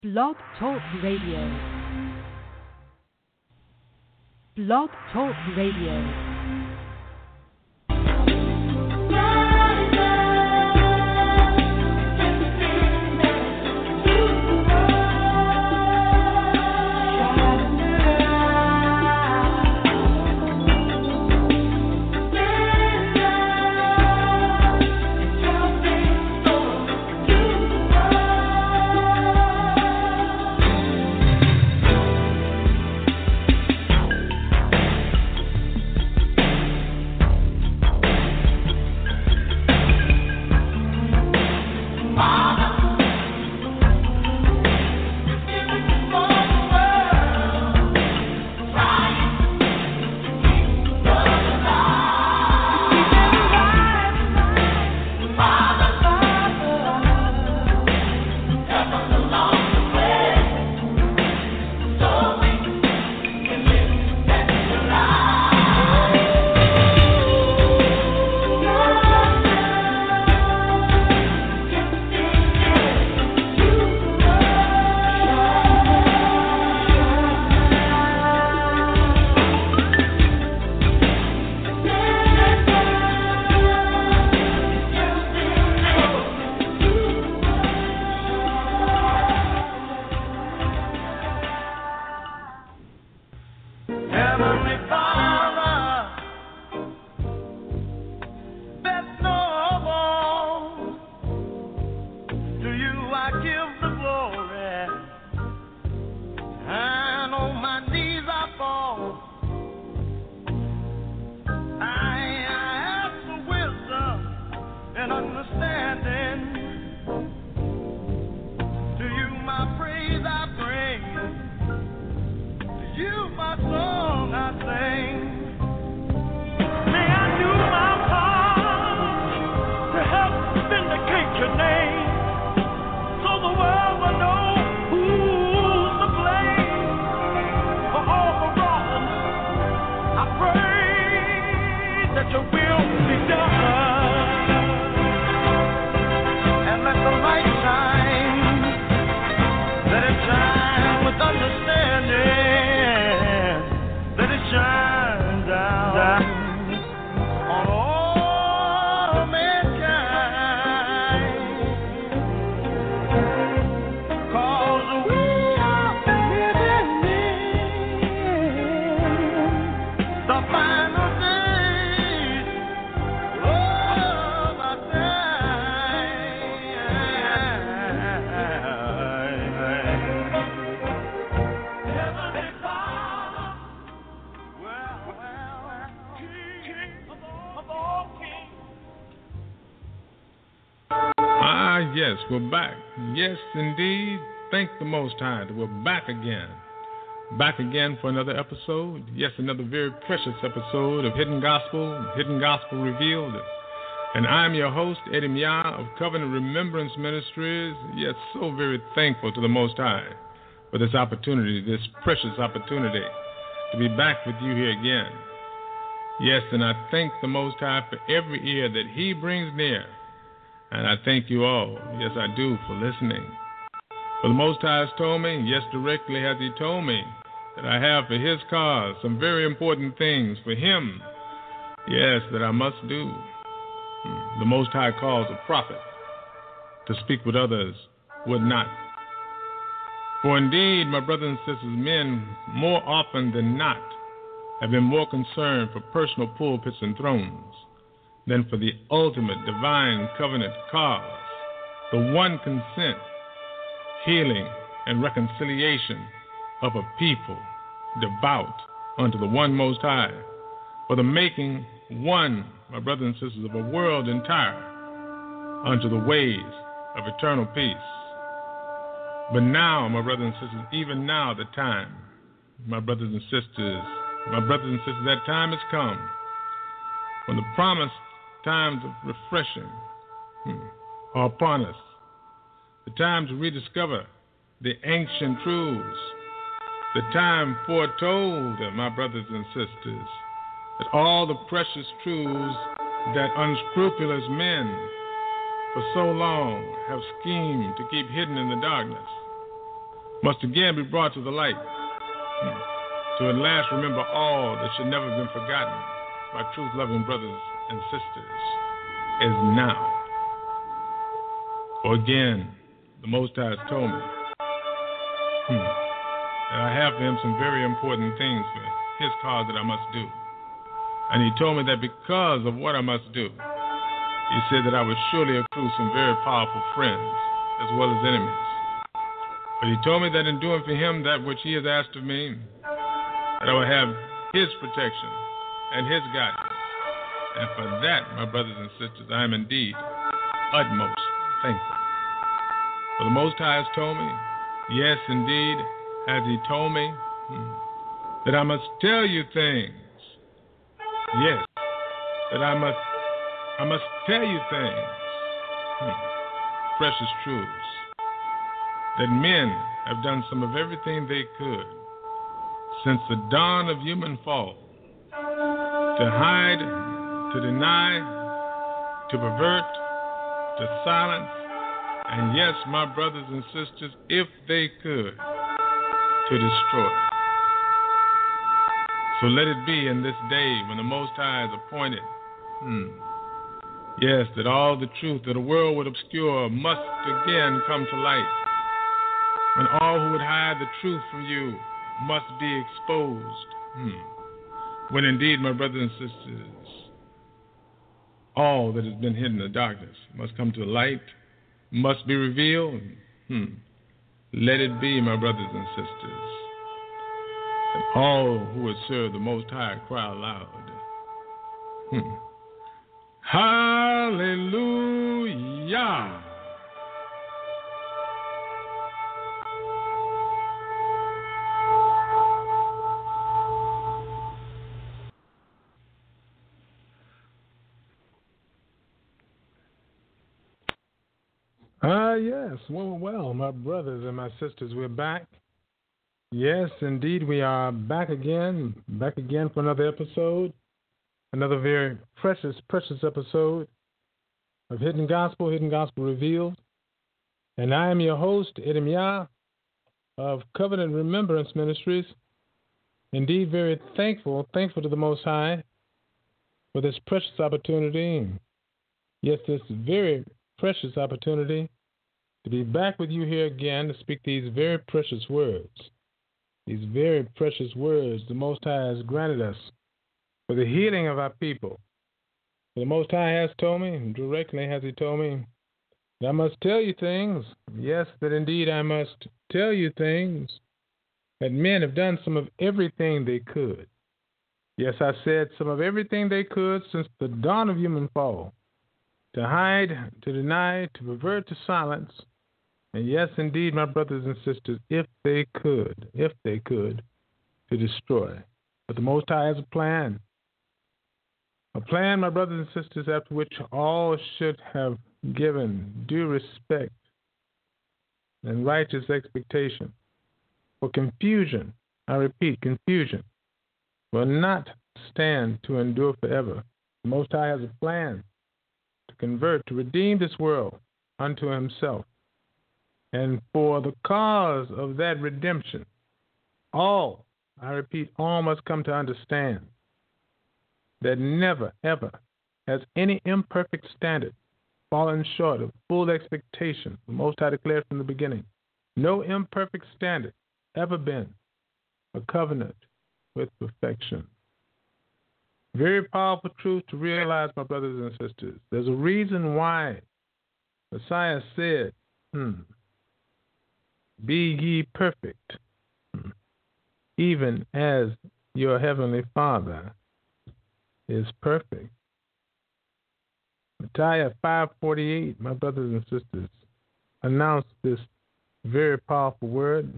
Blog Talk Radio. Blog Talk Radio. Yes, we're back. Yes, indeed. Thank the Most High that we're back again. Back again for another episode. Yes, another very precious episode of Hidden Gospel Revealed. And I'm your host, Eddie Mia of Covenant Remembrance Ministries. Yes, so very thankful to the Most High for this opportunity, this precious opportunity to be back with you here again. Yes, and I thank the Most High for every ear that He brings near. And I thank you all, yes I do, for listening. For the Most High has told me, yes directly has He told me, that I have for His cause some very important things for Him, yes, that I must do. The Most High calls a prophet to speak what others would not. For indeed, my brothers and sisters, men more often than not have been more concerned for personal pulpits and thrones than for the ultimate divine covenant cause, the one consent, healing, and reconciliation of a people devout unto the one Most High, for the making one, my brothers and sisters, of a world entire unto the ways of eternal peace. But now, my brothers and sisters, even now the time, my brothers and sisters, that time has come when the promised times of refreshing are upon us. The time to rediscover the ancient truths. The time foretold, my brothers and sisters, that all the precious truths that unscrupulous men for so long have schemed to keep hidden in the darkness. must again be brought to the light, to at last remember all that should never have been forgotten by truth-loving brothers and sisters, is now. For again, the Most High has told me that I have for him some very important things for his cause that I must do. And he told me that because of what I must do, he said that I would surely accrue some very powerful friends as well as enemies. But he told me that in doing for him that which he has asked of me, that I will have his protection and his guidance. And for that, my brothers and sisters, I am indeed utmost thankful. For the Most High has told me, yes, indeed, has he told me, that I must tell you things. Yes, that I must tell you things, precious truths, that men have done some of everything they could since the dawn of human fall, to hide, to deny, to pervert, to silence, and yes, my brothers and sisters, if they could, to destroy. So let it be in this day when the Most High is appointed, yes, that all the truth that the world would obscure must again come to light. When all who would hide the truth from you must be exposed. When indeed, my brothers and sisters, all that has been hidden in the darkness must come to the light, must be revealed. Let it be, my brothers and sisters, that all who would serve the Most High cry aloud. Hallelujah. Yes. Well, my brothers and my sisters, we're back. Yes, indeed, we are back again for another episode, another very precious episode of Hidden Gospel Revealed. And I am your host, Edem Yah of Covenant Remembrance Ministries. Indeed, very thankful to the Most High for this precious opportunity. Yes, this very precious opportunity to be back with you here again to speak these very precious words. These very precious words the Most High has granted us for the healing of our people. The Most High has told me, directly has he told me, that I must tell you things. Yes, that indeed I must tell you things. That men have done some of everything they could. Yes, I said some of everything they could since the dawn of human fall. To hide, to deny, to pervert, to silence. And yes, indeed, my brothers and sisters, if they could, to destroy. But the Most High has a plan. A plan, my brothers and sisters, after which all should have given due respect and righteous expectation. For confusion, I repeat, confusion, will not stand to endure forever. The Most High has a plan to convert, to redeem this world unto himself. And for the cause of that redemption, all, I repeat, all must come to understand that never, ever has any imperfect standard fallen short of full expectation. The Most High declared from the beginning, no imperfect standard ever been a covenant with perfection. Very powerful truth to realize, my brothers and sisters. There's a reason why Messiah said, be ye perfect, even as your heavenly Father is perfect. Micaiah 5:48, my brothers and sisters, announced this very powerful word.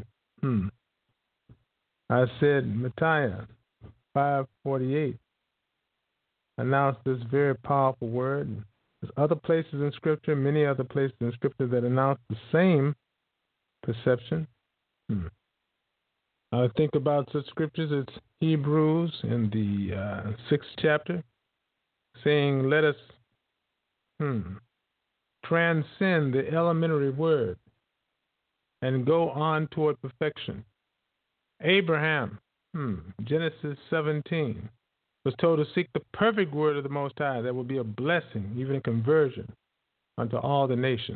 I said Micaiah 5:48 announced this very powerful word. There's other places in Scripture, many other places in Scripture that announce the same perception. I think about such scriptures as Hebrews in the 6th chapter, saying, let us transcend the elementary word and go on toward perfection. Abraham, Genesis 17, was told to seek the perfect word of the Most High that will be a blessing, even a conversion, unto all the nations.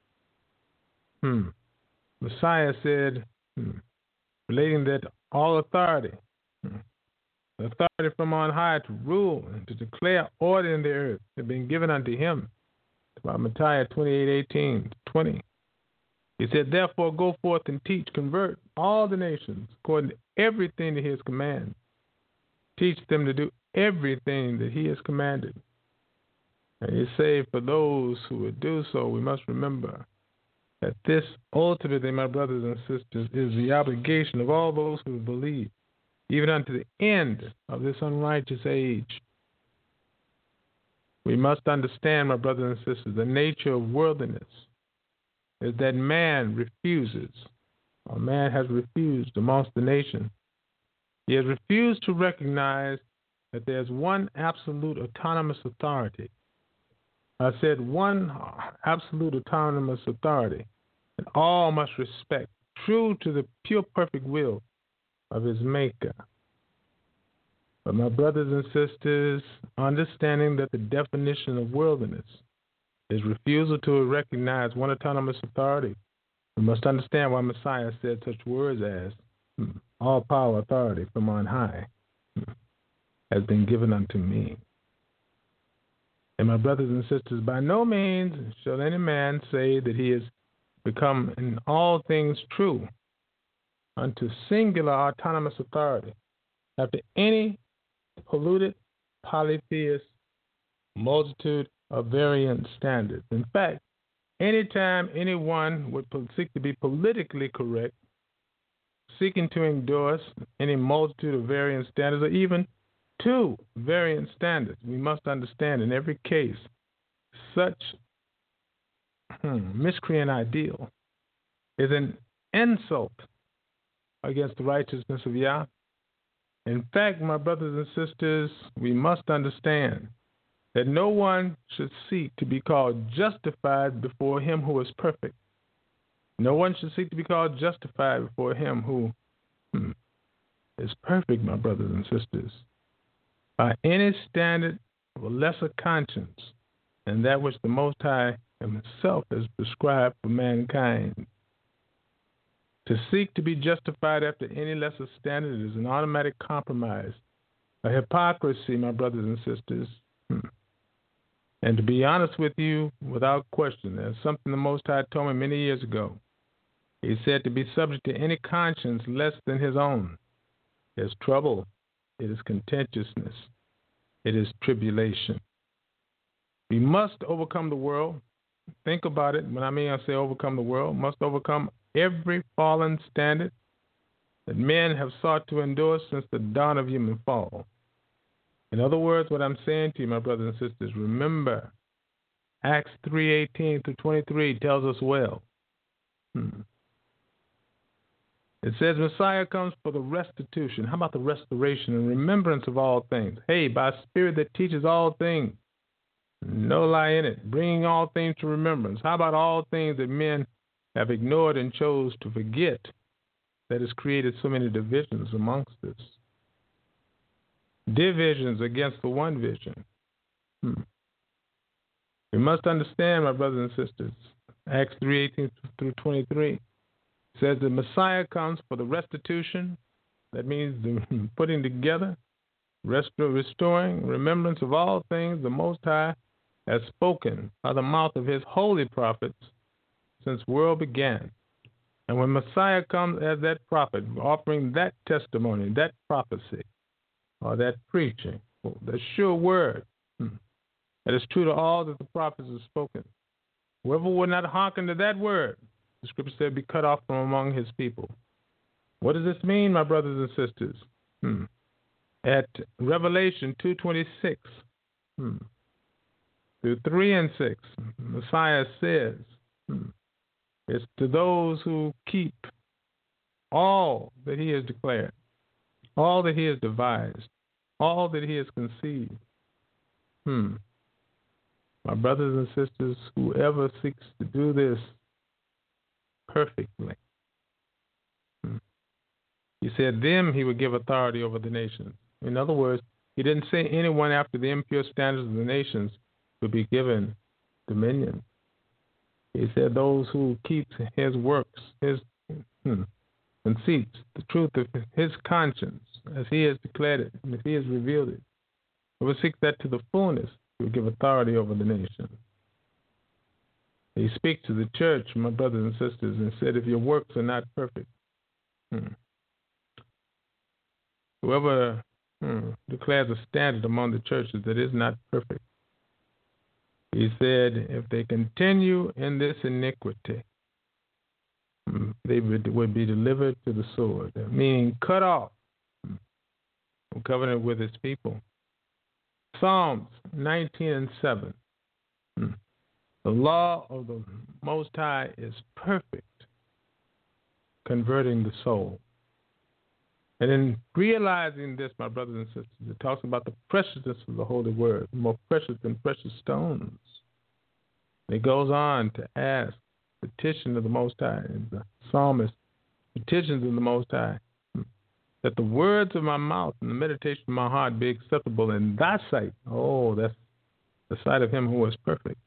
Messiah said, relating that all authority, the authority from on high to rule and to declare order in the earth had been given unto him. About Matthew 28:18-20. He said, therefore go forth and teach, convert all the nations according to everything that he has commanded. Teach them to do everything that he has commanded. And he said, for those who would do so, we must remember that this ultimately, my brothers and sisters, is the obligation of all those who believe, even unto the end of this unrighteous age. We must understand, my brothers and sisters, the nature of worldliness is that man refuses, or man has refused amongst the nations. He has refused to recognize that there's one absolute autonomous authority. I said one absolute autonomous authority, and all must respect, true to the pure perfect will of his Maker. But my brothers and sisters, understanding that the definition of worldliness is refusal to recognize one autonomous authority, we must understand why Messiah said such words as, all power, authority from on high has been given unto me. And my brothers and sisters, by no means shall any man say that he has become in all things true unto singular autonomous authority after any polluted, polytheist multitude of variant standards. In fact, anytime anyone would seek to be politically correct, seeking to endorse any multitude of variant standards, or even two variant standards, we must understand in every case such miscreant ideal is an insult against the righteousness of Yah. In fact, my brothers and sisters, we must understand that no one should seek to be called justified before him who is perfect. No one should seek to be called justified before him who is perfect, my brothers and sisters, by any standard of a lesser conscience than that which the Most High himself has prescribed for mankind. To seek to be justified after any lesser standard is an automatic compromise, a hypocrisy, my brothers and sisters. And to be honest with you, without question, there's something the Most High told me many years ago. He said to be subject to any conscience less than his own is trouble, it is contentiousness, it is tribulation. We must overcome the world. Think about it. When I say overcome the world, must overcome every fallen standard that men have sought to endorse since the dawn of human fall. In other words, what I'm saying to you, my brothers and sisters, remember, Acts 3:18-23 tells us well. It says Messiah comes for the restitution. How about the restoration and remembrance of all things? Hey, by a spirit that teaches all things, no lie in it, bringing all things to remembrance. How about all things that men have ignored and chose to forget that has created so many divisions amongst us? Divisions against the one vision. We must understand, my brothers and sisters, Acts 3:18-23 says the Messiah comes for the restitution. That means the putting together, restoring, remembrance of all things the Most High has spoken by the mouth of his holy prophets since world began. And when Messiah comes as that prophet, offering that testimony, that prophecy, or that preaching, the sure word that is true to all that the prophets have spoken, whoever will not hearken to that word, the scripture said, be cut off from among his people. What does this mean, my brothers and sisters? At Revelation 2:26 through 3 and 6, Messiah says, it's to those who keep all that he has declared, all that he has devised, all that he has conceived. My brothers and sisters, whoever seeks to do this perfectly, He said, them he would give authority over the nations. In other words, he didn't say anyone after the impure standards of the nations would be given dominion. He said those who keep his works, his conceits, the truth of his conscience, as he has declared it, and as he has revealed it, who will seek that to the fullness, he will give authority over the nation. He speaks to the church, my brothers and sisters, and said, if your works are not perfect, whoever declares a standard among the churches that is not perfect, he said, if they continue in this iniquity, they would be delivered to the sword, meaning cut off from covenant with his people. Psalms 19:7. The law of the Most High is perfect, converting the soul. And in realizing this, my brothers and sisters, it talks about the preciousness of the Holy Word, more precious than precious stones. It goes on to ask, petition of the Most High, and the psalmist petitions of the Most High, that the words of my mouth and the meditation of my heart be acceptable in thy sight. Oh, that's the sight of him who is perfect.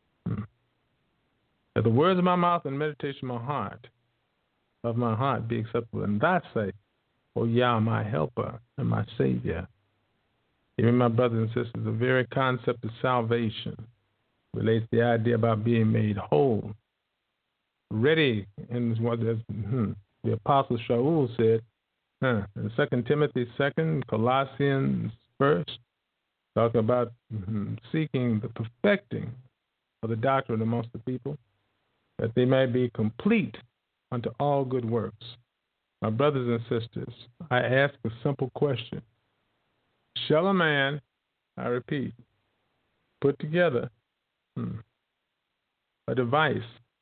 That the words of my mouth and the meditation of my heart be acceptable in thy sight, O Yah, my helper and my savior. Even my brothers and sisters, the very concept of salvation relates to the idea about being made whole, ready, in what the Apostle Shaul said, in 2 Timothy 2, Colossians 1, talking about seeking the perfecting of the doctrine amongst the people, that they may be complete unto all good works. My brothers and sisters, I ask a simple question. Shall a man, I repeat, put together a device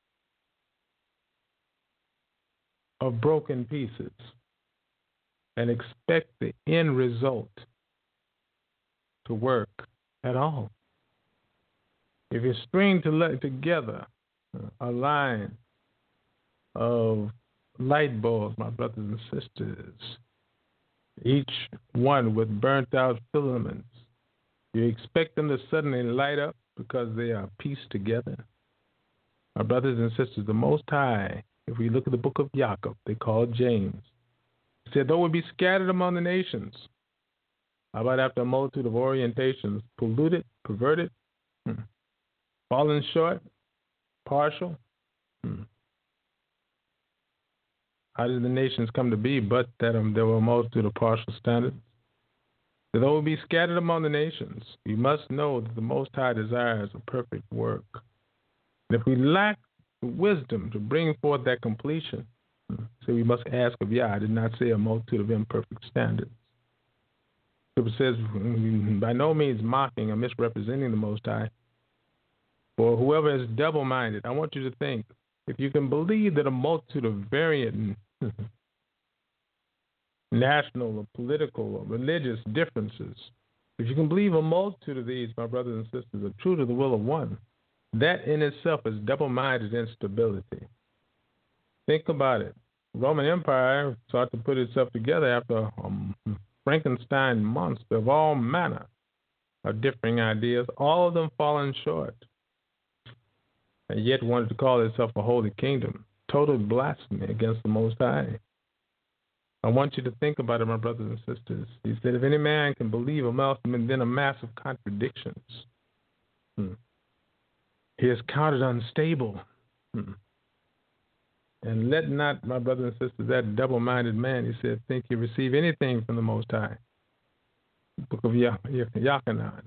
of broken pieces and expect the end result to work at all? If you string together a line of light bulbs, my brothers and sisters, each one with burnt out filaments, you expect them to suddenly light up because they are pieced together? My brothers and sisters, the Most High, if we look at the book of Jacob, they called James, said, though we be scattered among the nations, how about after a multitude of orientations, polluted, perverted, fallen short, partial? How did the nations come to be but that there were a multitude of partial standards? That though we be scattered among the nations, we must know that the Most High desires a perfect work. And if we lack the wisdom to bring forth that completion, so we must ask of Yah. I did not say a multitude of imperfect standards. Scripture says, by no means mocking or misrepresenting the Most High. For whoever is double-minded, I want you to think, if you can believe that a multitude of variant national or political or religious differences, if you can believe a multitude of these, my brothers and sisters, are true to the will of one, that in itself is double-minded instability. Think about it. The Roman Empire sought to put itself together after a Frankenstein monster of all manner of differing ideas, all of them falling short, and yet wanted to call itself a holy kingdom. Total blasphemy against the Most High. I want you to think about it, my brothers and sisters. He said, if any man can believe amongst them, then a mass of contradictions. He is counted unstable. And let not, my brothers and sisters, that double-minded man, he said, think you receive anything from the Most High. Book of Yochanan,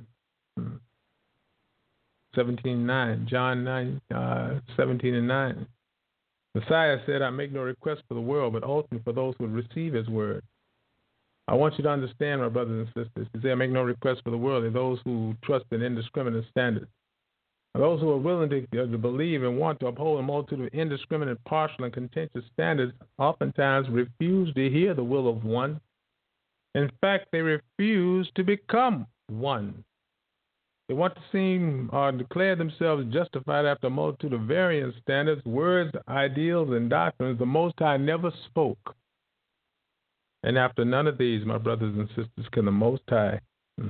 17:9, John 9:17-9. Messiah said, I make no request for the world, but ultimately for those who would receive his word. I want you to understand, my brothers and sisters, he said, I make no request for the world, and those who trust in indiscriminate standards. Those who are willing to believe and want to uphold a multitude of indiscriminate, partial, and contentious standards oftentimes refuse to hear the will of one. In fact, they refuse to become one. They want to seem or declare themselves justified after a multitude of variant standards, words, ideals, and doctrines the Most High never spoke. And after none of these, my brothers and sisters, can the Most High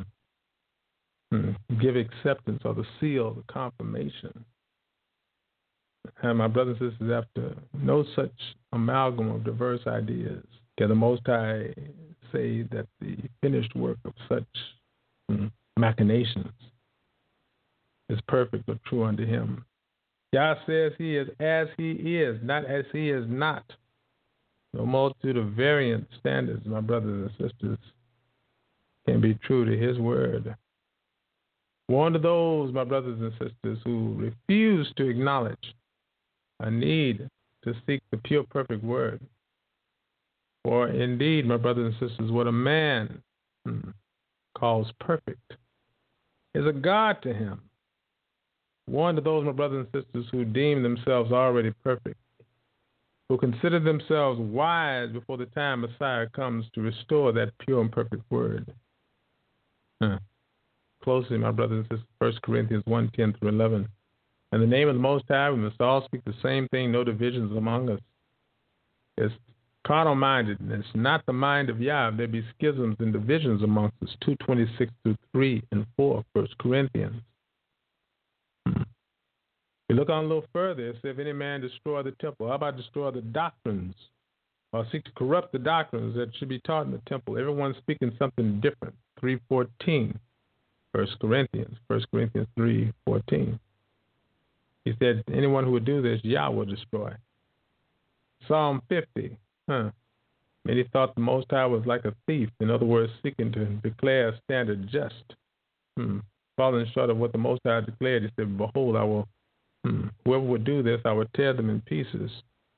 give acceptance or the seal, the confirmation. And my brothers and sisters, after no such amalgam of diverse ideas, can the Most High say that the finished work of such machinations is perfect or true unto him. Yah says he is as he is, not as he is not. No multitude of variant standards, my brothers and sisters, can be true to his word. Warn to those, my brothers and sisters, who refuse to acknowledge a need to seek the pure, perfect word. For indeed, my brothers and sisters, what a man calls perfect is a God to him. Warn to those, my brothers and sisters, who deem themselves already perfect, who consider themselves wise before the time Messiah comes to restore that pure and perfect word. Closely, my brothers and sisters, 1 Corinthians 1:10 through 11. In the name of the Most High, we must all speak the same thing, no divisions among us. It's carnal-mindedness, not the mind of Yah. There be schisms and divisions amongst us, 2:26 through 3 and 4, 1 Corinthians. We look on a little further. It says, if any man destroy the temple, how about destroy the doctrines or seek to corrupt the doctrines that should be taught in the temple? Everyone's speaking something different. 3:14, 1 Corinthians 3:14. He said, anyone who would do this, Yah will destroy. Psalm 50. Many thought the Most High was like a thief. In other words, seeking to declare a standard just. Falling short of what the Most High declared, he said, behold, I will, whoever would do this, I would tear them in pieces.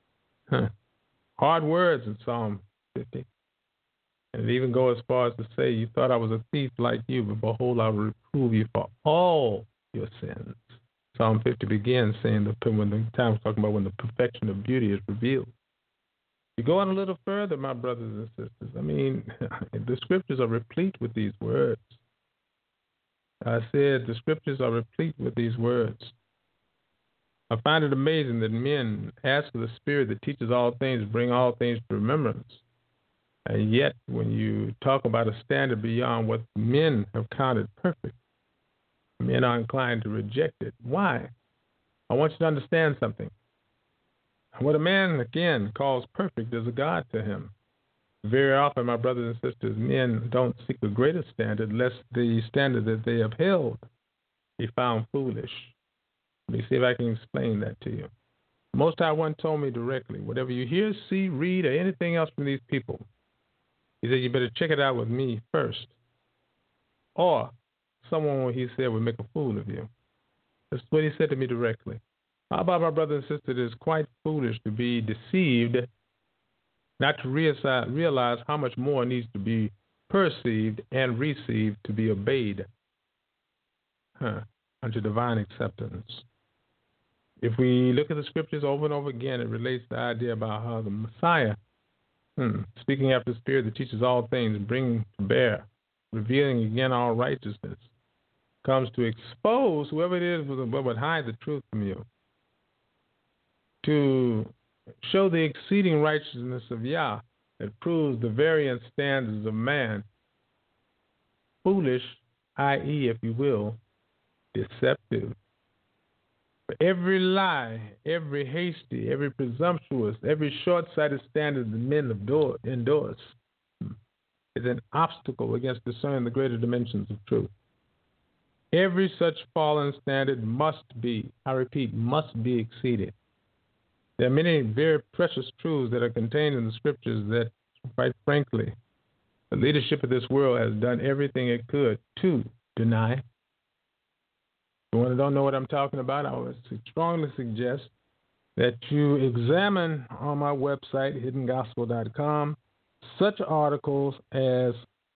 Hard words in Psalm 50. And it even go as far as to say, you thought I was a thief like you, but behold, I will reprove you for all your sins. Psalm 50 begins saying when the time talking about when the perfection of beauty is revealed. You go on a little further, my brothers and sisters. I mean, the scriptures are replete with these words. I said the scriptures are replete with these words. I find it amazing that men ask for the Spirit that teaches all things, bring all things to remembrance. And yet, when you talk about a standard beyond what men have counted perfect, men are inclined to reject it. Why? I want you to understand something. What a man, again, calls perfect is a God to him. Very often, my brothers and sisters, men don't seek a greater standard lest the standard that they have held be found foolish. Let me see if I can explain that to you. Most High One told me directly, whatever you hear, see, read, or anything else from these people, he said, you better check it out with me first. Or someone, he said, would make a fool of you. That's what he said to me directly. How about my brother and sister? It is quite foolish to be deceived, not to realize how much more needs to be perceived and received to be obeyed unto divine acceptance. If we look at the scriptures over and over again, it relates the idea about how the Messiah, speaking after the Spirit that teaches all things, bringing to bear, revealing again all righteousness, comes to expose whoever it is that would hide the truth from you, to show the exceeding righteousness of Yah that proves the variant standards of man, foolish, i.e., if you will, deceptive. For every lie, every hasty, every presumptuous, every short-sighted standard that men endorse is an obstacle against discerning the greater dimensions of truth. Every such fallen standard must be, I repeat, must be exceeded. There are many very precious truths that are contained in the scriptures that, quite frankly, the leadership of this world has done everything it could to deny. If you don't know what I'm talking about, I would strongly suggest that you examine on my website, hiddengospel.com, such articles as,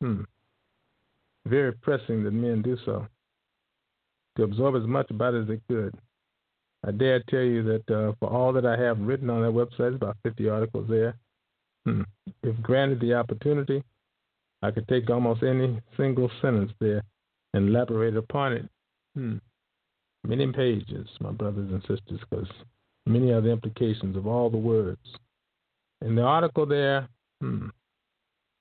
very pressing that men do so, to absorb as much about it as they could. I dare tell you that for all that I have written on that website, about 50 articles there. If granted the opportunity, I could take almost any single sentence there and elaborate upon it. Many pages, my brothers and sisters, because many are the implications of all the words. In the article there,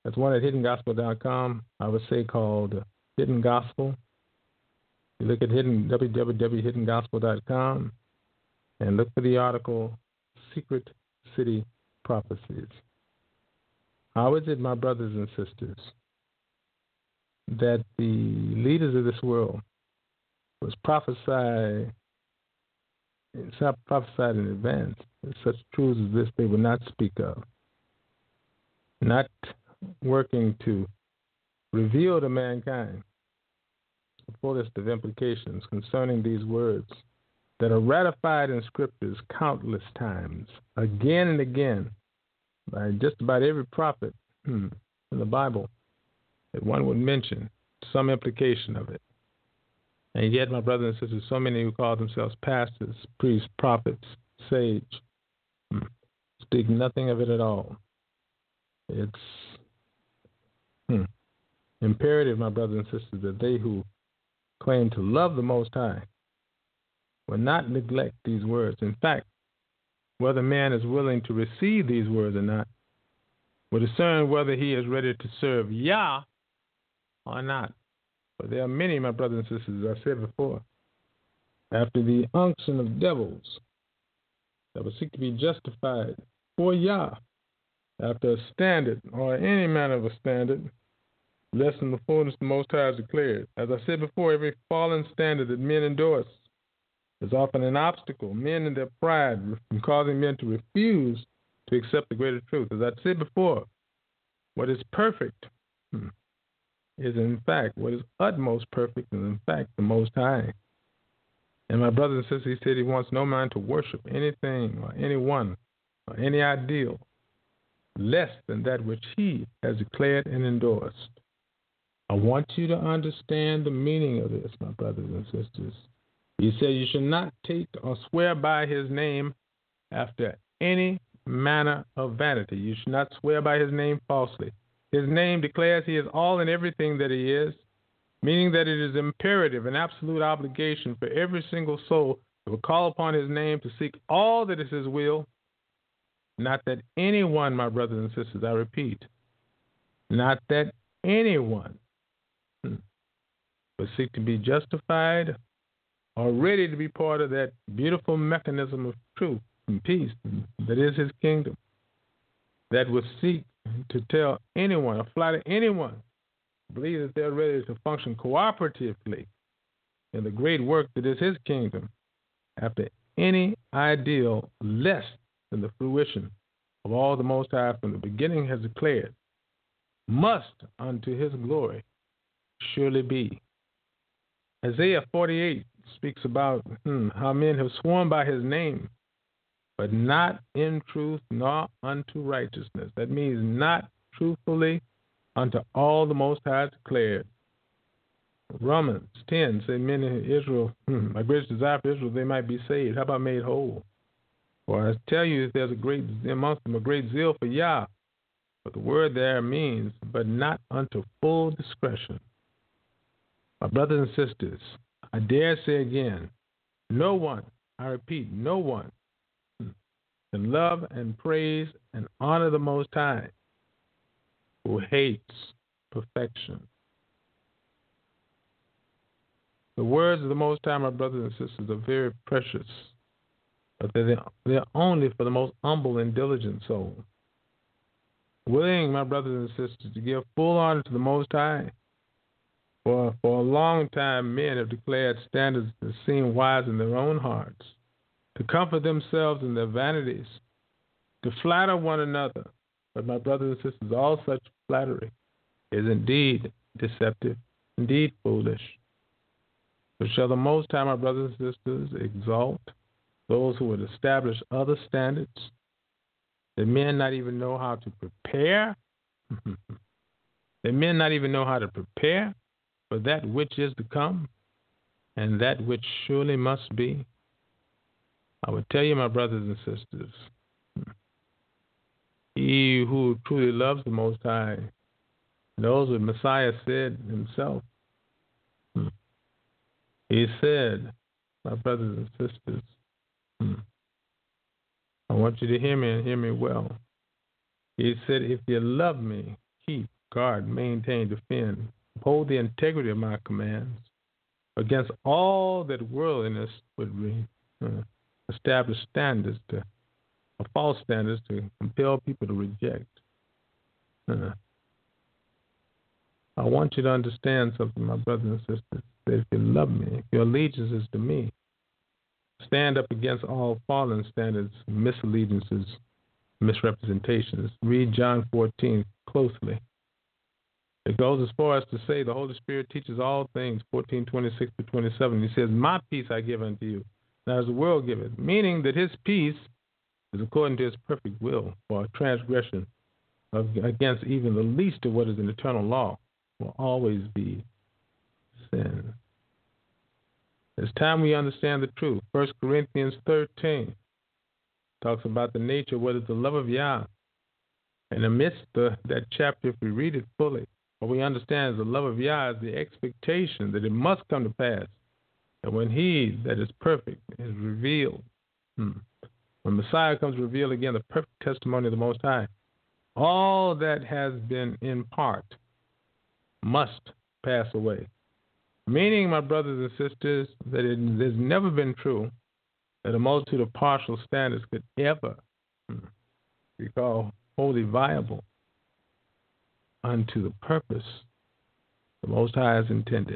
That's one at hiddengospel.com. I would say called Hidden Gospel. You look at www.hiddengospel.com and look for the article Secret City Prophecies. How is it, my brothers and sisters, that the leaders of this world was prophesied in advance that such truths as this they would not speak of, not working to reveal to mankind the fullest of implications concerning these words that are ratified in scriptures countless times, again and again, by just about every prophet in the Bible, that one would mention some implication of it. And yet, my brothers and sisters, so many who call themselves pastors, priests, prophets, sage, speak nothing of it at all. It's imperative, my brothers and sisters, that they who claim to love the Most High will not neglect these words. In fact, whether man is willing to receive these words or not will discern whether he is ready to serve Yah or not. But there are many, my brothers and sisters, as I said before, after the unction of devils that will seek to be justified for Yah, after a standard or any manner of a standard, less than the fullness the Most High has declared. As I said before, every fallen standard that men endorse is often an obstacle, men in their pride, causing men to refuse to accept the greater truth. As I said before, what is perfect is in fact, what is utmost perfect is in fact the Most High. And my brothers and sisters, he said he wants no man to worship anything or anyone or any ideal less than that which he has declared and endorsed. I want you to understand the meaning of this, my brothers and sisters. He said you should not take or swear by his name after any manner of vanity. You should not swear by his name falsely. His name declares he is all and everything that he is, meaning that it is imperative and absolute obligation for every single soul that will call upon his name to seek all that is his will. Not that anyone, my brothers and sisters, I repeat, not that anyone will seek to be justified or ready to be part of that beautiful mechanism of truth and peace that is his kingdom, that will seek to tell anyone or flatter anyone, believe that they're ready to function cooperatively in the great work that is his kingdom after any ideal less than the fruition of all the Most High from the beginning has declared, must unto his glory surely be. Isaiah 48 speaks about how men have sworn by his name, but not in truth nor unto righteousness. That means not truthfully unto all the Most High declared. Romans 10 say men in Israel, my greatest desire for Israel, they might be saved. How about made whole? For I tell you, there's amongst them a great zeal for Yah. But the word there means, but not unto full discretion. My brothers and sisters, I dare say again, no one, I repeat, no one can love and praise and honor the Most High who hates perfection. The words of the Most High, my brothers and sisters, are very precious, but they're only for the most humble and diligent soul. Willing, my brothers and sisters, to give full honor to the Most High. For a long time, men have declared standards that seem wise in their own hearts, to comfort themselves in their vanities, to flatter one another. But my brothers and sisters, all such flattery is indeed deceptive, indeed foolish. But shall the Most High, my brothers and sisters, exalt those who would establish other standards that men not even know how to prepare? That men not even know how to prepare for that which is to come and that which surely must be? I would tell you, my brothers and sisters, he who truly loves the Most High knows what Messiah said himself. He said, my brothers and sisters, I want you to hear me and hear me well. He said, if you love me, keep, guard, maintain, defend, uphold the integrity of my commands against all that worldliness would establish standards or false standards to compel people to reject. I want you to understand something, my brothers and sisters, that if you love me, if your allegiance is to me, stand up against all fallen standards, misallegiances, misrepresentations. Read John 14 closely. It goes as far as to say the Holy Spirit teaches all things, 14:26-27. He says, my peace I give unto you, not as the world giveth, meaning that his peace is according to his perfect will, for a transgression against even the least of what is an eternal law will always be sin. It's time we understand the truth. 1 Corinthians 13 talks about the nature of what is the love of Yah. And amidst that chapter, if we read it fully, what we understand is the love of Yah is the expectation that it must come to pass. And when he that is perfect is revealed, when Messiah comes to reveal again the perfect testimony of the Most High, all that has been in part must pass away. Meaning, my brothers and sisters, that it has never been true that a multitude of partial standards could ever be called wholly viable unto the purpose the Most High has intended.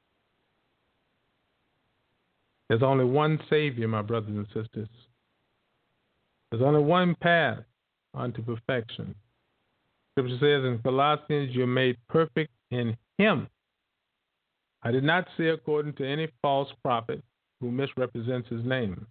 There's only one Savior, my brothers and sisters. There's only one path unto perfection. Scripture says in Colossians, you're made perfect in him. I did not say according to any false prophet who misrepresents his name.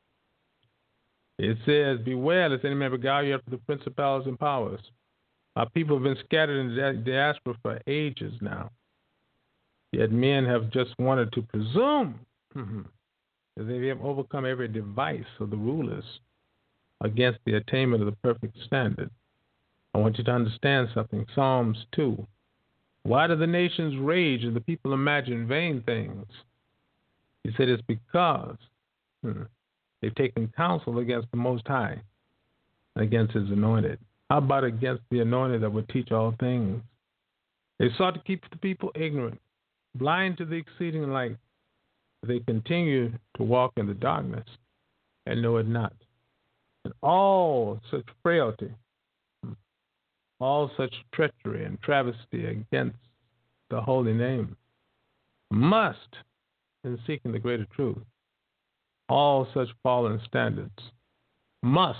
It says, beware lest any man beguile you after the principalities and powers. Our people have been scattered in the diaspora for ages now. Yet men have just wanted to presume that they have overcome every device of the rulers against the attainment of the perfect standard. I want you to understand something. Psalms 2. Why do the nations rage and the people imagine vain things? He said it's because they've taken counsel against the Most High, against his anointed. How about against the anointed that would teach all things? They sought to keep the people ignorant, blind to the exceeding light. They continue to walk in the darkness and know it not. And all such frailty, all such treachery and travesty against the holy name must, in seeking the greater truth, all such fallen standards must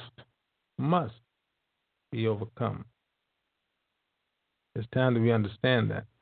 be overcome. It's time that we understand that.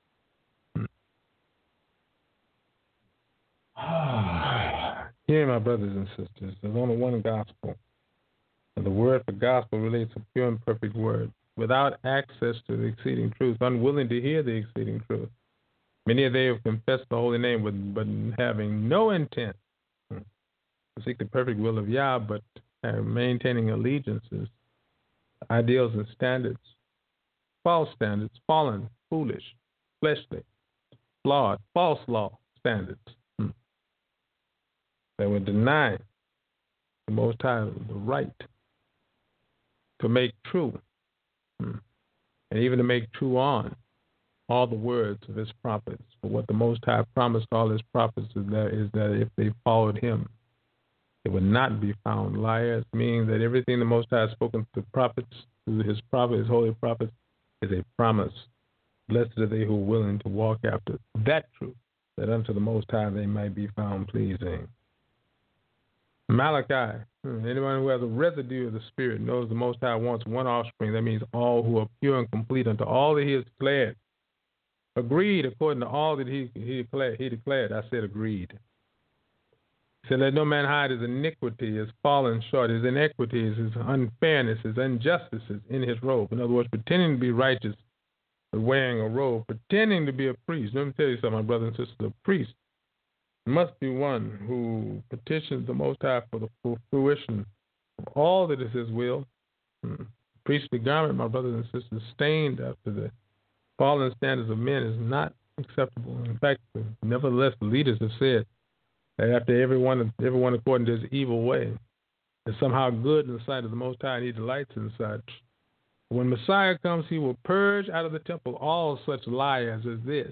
Hear, my brothers and sisters, there's only one gospel. And the word for gospel relates a pure and perfect word, without access to the exceeding truth, unwilling to hear the exceeding truth. Many of they have confessed the holy name, but having no intent to seek the perfect will of Yah, but maintaining allegiances, ideals and standards, false standards, fallen, foolish, fleshly, flawed, false law standards. They would deny the Most High the right to make true, and even to make true on all the words of his prophets. For what the Most High promised all his prophets is that if they followed him, they would not be found liars, meaning that everything the Most High has spoken to the prophets, to his prophets, his holy prophets, is a promise. Blessed are they who are willing to walk after that truth, that unto the Most High they might be found pleasing. Malachi, anyone who has a residue of the Spirit knows the Most High wants one offspring. That means all who are pure and complete unto all that he has declared. Agreed according to all that he declared. I said agreed. He said, let no man hide his iniquity, his fallen short, his inequities, his unfairness, his injustices in his robe. In other words, pretending to be righteous, but wearing a robe, pretending to be a priest. Let me tell you something, my brothers and sisters. A priest must be one who petitions the Most High for the fruition of all that is his will. Priestly garment, my brothers and sisters, stained after the fallen standards of men is not acceptable. In fact, nevertheless, the leaders have said that after everyone according to his evil way is somehow good in the sight of the Most High, and he delights in such. When Messiah comes, he will purge out of the temple all such liars as this,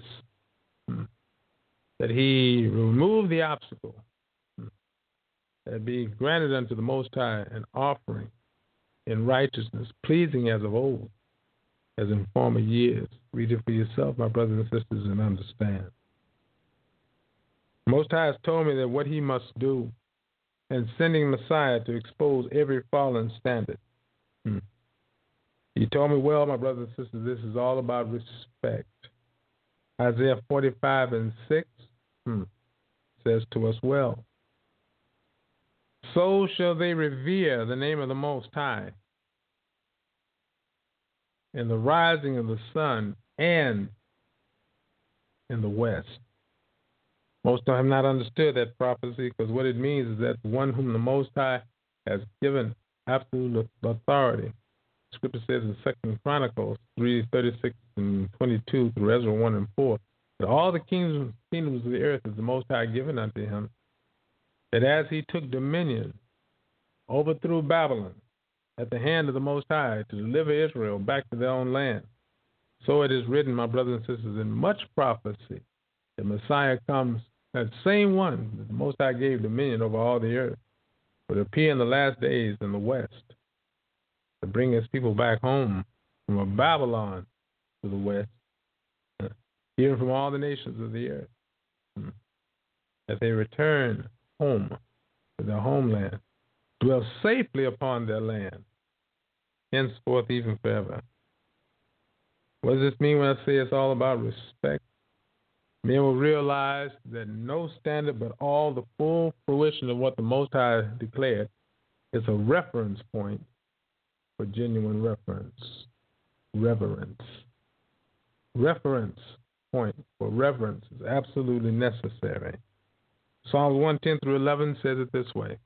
that he remove the obstacle, that be granted unto the Most High an offering in righteousness, pleasing as of old, as in former years. Read it for yourself, my brothers and sisters, and understand. The Most High has told me that what he must do in sending Messiah to expose every fallen standard. He told me, well, my brothers and sisters, this is all about respect. Isaiah 45:6 says to us, well, so shall they revere the name of the Most High in the rising of the sun and in the west. Most have not understood that prophecy, because what it means is that the one whom the Most High has given absolute authority. Scripture says in 2 Chronicles 3:36 and 22 through Ezra 1 and 4, that all the kingdoms of the earth is the Most High given unto him, that as he took dominion, overthrew Babylon at the hand of the Most High to deliver Israel back to their own land, so it is written, my brothers and sisters, in much prophecy, that Messiah comes, that same one that the Most High gave dominion over all the earth, will appear in the last days in the west, to bring his people back home from Babylon to the west, even from all the nations of the earth, that they return home to their homeland, dwell safely upon their land, henceforth even forever. What does this mean when I say it's all about respect? Men will realize that no standard but all the full fruition of what the Most High declared is a reference point for genuine reverence. Reference point for reverence is absolutely necessary. Psalms 1:10 through 11 says it this way.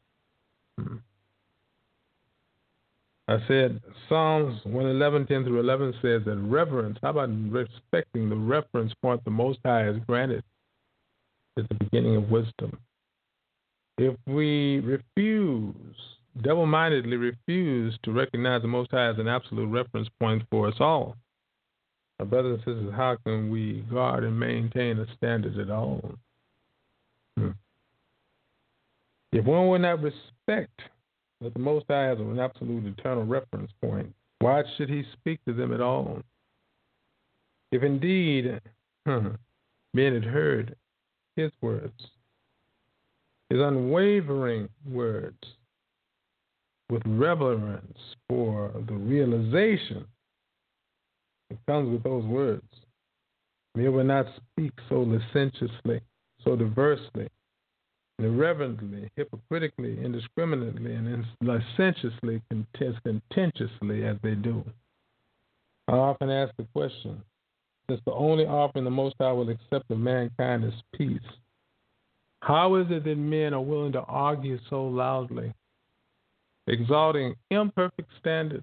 I said Psalms 111:10 through 11 says that reverence, how about respecting the reference point the Most High has granted, is the beginning of wisdom. If we double-mindedly refuse to recognize the Most High as an absolute reference point for us all, my brothers and sisters, how can we guard and maintain a standard at all? If one will not respect that the Most High has an absolute eternal reference point, why should he speak to them at all? If indeed men had heard his words, his unwavering words, with reverence for the realization that comes with those words, they will not speak so licentiously, so diversely, irreverently, hypocritically, indiscriminately, and licentiously, contentiously as they do. I often ask the question, since the only offering the Most High will accept of mankind is peace, how is it that men are willing to argue so loudly, exalting imperfect standards,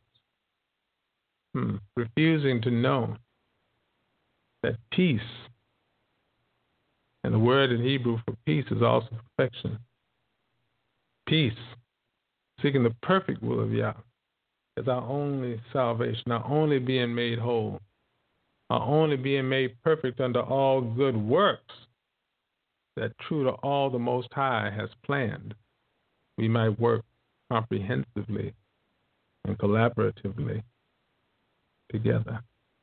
refusing to know that peace, and the word in Hebrew for peace is also perfection. Peace, seeking the perfect will of Yah, is our only salvation, our only being made whole, our only being made perfect under all good works, that true to all the Most High has planned, we might work comprehensively and collaboratively together.